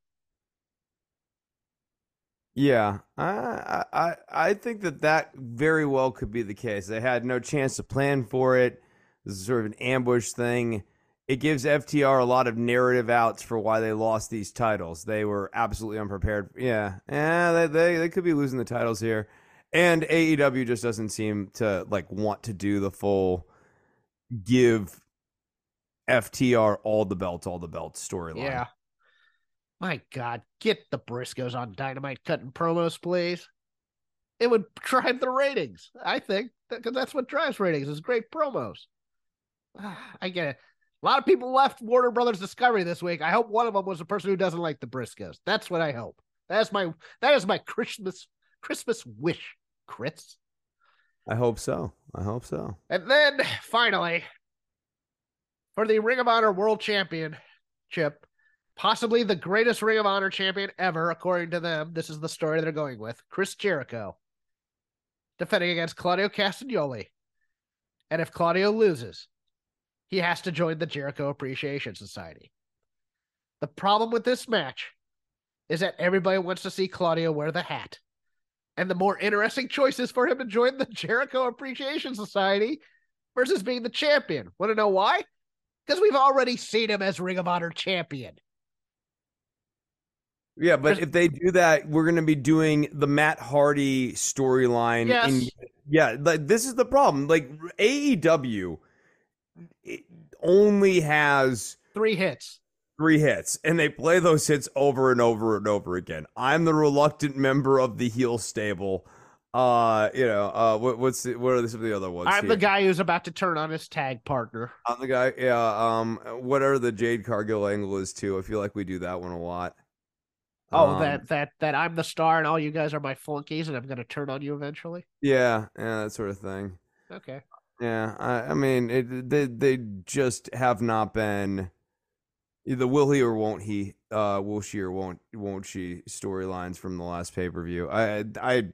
Yeah, I, I I think that that very well could be the case. They had no chance to plan for it. This is sort of an ambush thing. It gives F T R a lot of narrative outs for why they lost these titles. They were absolutely unprepared. Yeah, yeah, they they, they could be losing the titles here. And A E W just doesn't seem to like want to do the full give F T R all the belts, all the belts storyline. Yeah. My God, get the Briscoes on Dynamite cutting promos, please. It would drive the ratings, I think, because that's what drives ratings is great promos. I get it. A lot of people left Warner Brothers Discovery this week. I hope one of them was a person who doesn't like the Briscoes. That's what I hope. That's my that is my Christmas Christmas wish, Chris. I hope so. I hope so. And then finally, for the Ring of Honor World Championship, possibly the greatest Ring of Honor champion ever, according to them. This is the story they're going with. Chris Jericho defending against Claudio Castagnoli. And if Claudio loses, he has to join the Jericho Appreciation Society. The problem with this match is that everybody wants to see Claudio wear the hat. And the more interesting choice is for him to join the Jericho Appreciation Society versus being the champion. Want to know why? Because we've already seen him as Ring of Honor champion. Yeah, but if they do that, we're going to be doing the Matt Hardy storyline. Yes. In, yeah, like this is the problem. Like A E W it only has Three hits. three hits, and they play those hits over and over and over again. I'm the reluctant member of the heel stable. Uh, you know, uh, what, what's the, what are some of the other ones? I'm here? the guy who's about to turn on his tag partner. I'm the guy. Yeah. Um, whatever the Jade Cargill angle is too. I feel like we do that one a lot. Oh, Um, that that that I'm the star and all you guys are my flunkies, and I'm going to turn on you eventually. Yeah, yeah, that sort of thing. Okay. Yeah, I, I mean, it, they they just have not been either will he or won't he, uh, will she or won't won't she storylines from the last pay per view. I I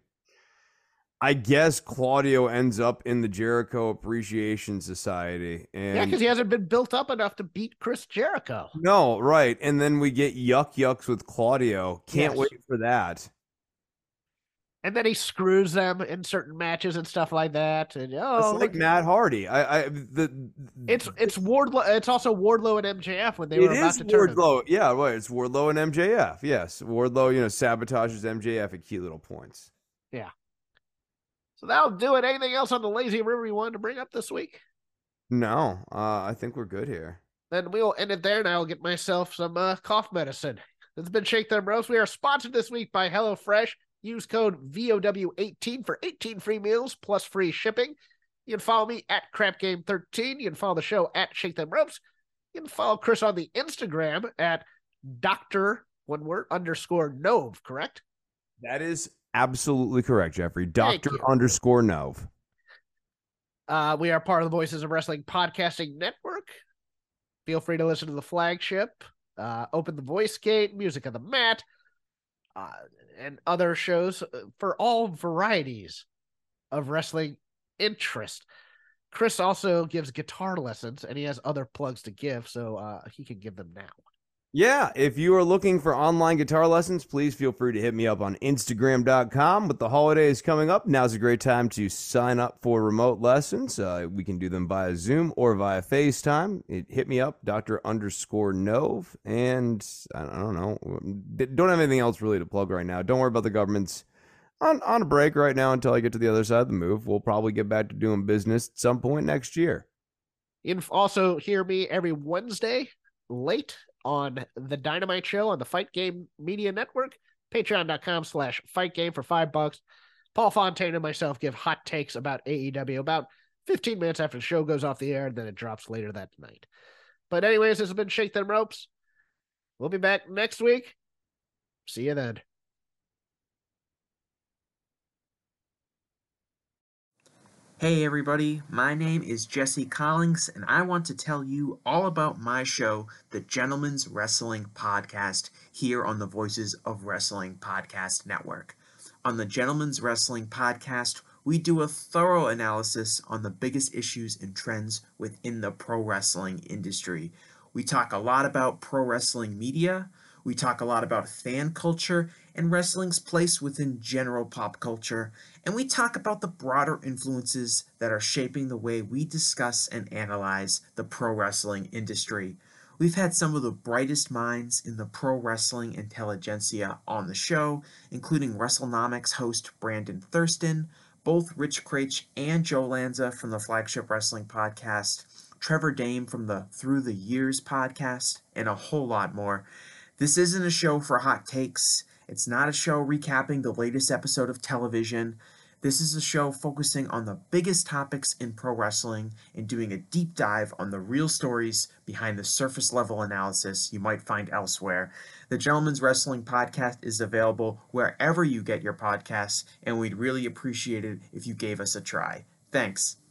I guess Claudio ends up in the Jericho Appreciation Society, and Yeah, because he hasn't been built up enough to beat Chris Jericho. no, right, and then we get yuck yucks with Claudio. Can't Yes. wait for that. And then he screws them in certain matches and stuff like that. And oh, It's like look, Matt Hardy. I I the it's it's Wardlow. It's also Wardlow and M J F when they were It about is to turn him. Wardlow. Yeah, right. It's Wardlow and M J F. Yes, Wardlow. You know, sabotages M J F at key little points. Yeah. So that'll do it. Anything else on the Lazy River you wanted to bring up this week? No, uh, I think we're good here. Then we'll end it there, and I'll get myself some uh, cough medicine. It's been Shake Them Ropes. We are sponsored this week by HelloFresh. Use code V O W eighteen for eighteen free meals plus free shipping. You can follow me at Crap Game thirteen. You can follow the show at Shake Them Ropes. You can follow Chris on the Instagram at Doctor one word underscore Nove, correct? That is absolutely correct, Jeffrey. Doctor you. underscore Nove. Uh, we are part of the Voices of Wrestling Podcasting Network. Feel free to listen to the flagship, uh, Open the Voice Gate, Music of the Mat, uh, and other shows for all varieties of wrestling interest. Chris also gives guitar lessons, and he has other plugs to give, so uh, he can give them now. Yeah, if you are looking for online guitar lessons, please feel free to hit me up on Instagram dot com. With the holidays coming up, now's a great time to sign up for remote lessons. Uh, we can do them via Zoom or via FaceTime. It, hit me up, Doctor underscore Nove, and I don't know, don't have anything else really to plug right now. Don't worry about the government's on, on a break right now until I get to the other side of the move. We'll probably get back to doing business at some point next year. You can also hear me every Wednesday late on the Dynamite Show on the Fight Game Media Network, patreon.com slash fight game for five bucks. Paul Fontaine and myself give hot takes about A E W about fifteen minutes after the show goes off the air, and then it drops later that night. But anyways, this has been Shake Them Ropes. We'll be back next week. See you then. Hey everybody, my name is Jesse Collins, and I want to tell you all about my show, the Gentleman's Wrestling Podcast, here on the Voices of Wrestling Podcast Network. On the Gentleman's Wrestling Podcast, we do a thorough analysis on the biggest issues and trends within the pro wrestling industry. We talk a lot about pro wrestling media, we talk a lot about fan culture and wrestling's place within general pop culture, and we talk about the broader influences that are shaping the way we discuss and analyze the pro wrestling industry. We've had some of the brightest minds in the pro wrestling intelligentsia on the show, including WrestleNomics host Brandon Thurston, both Rich Craich and Joe Lanza from the Flagship Wrestling Podcast, Trevor Dame from the Through the Years podcast, and a whole lot more. This isn't a show for hot takes. It's not a show recapping the latest episode of television. This is a show focusing on the biggest topics in pro wrestling and doing a deep dive on the real stories behind the surface level analysis you might find elsewhere. The Gentleman's Wrestling Podcast is available wherever you get your podcasts, and we'd really appreciate it if you gave us a try. Thanks.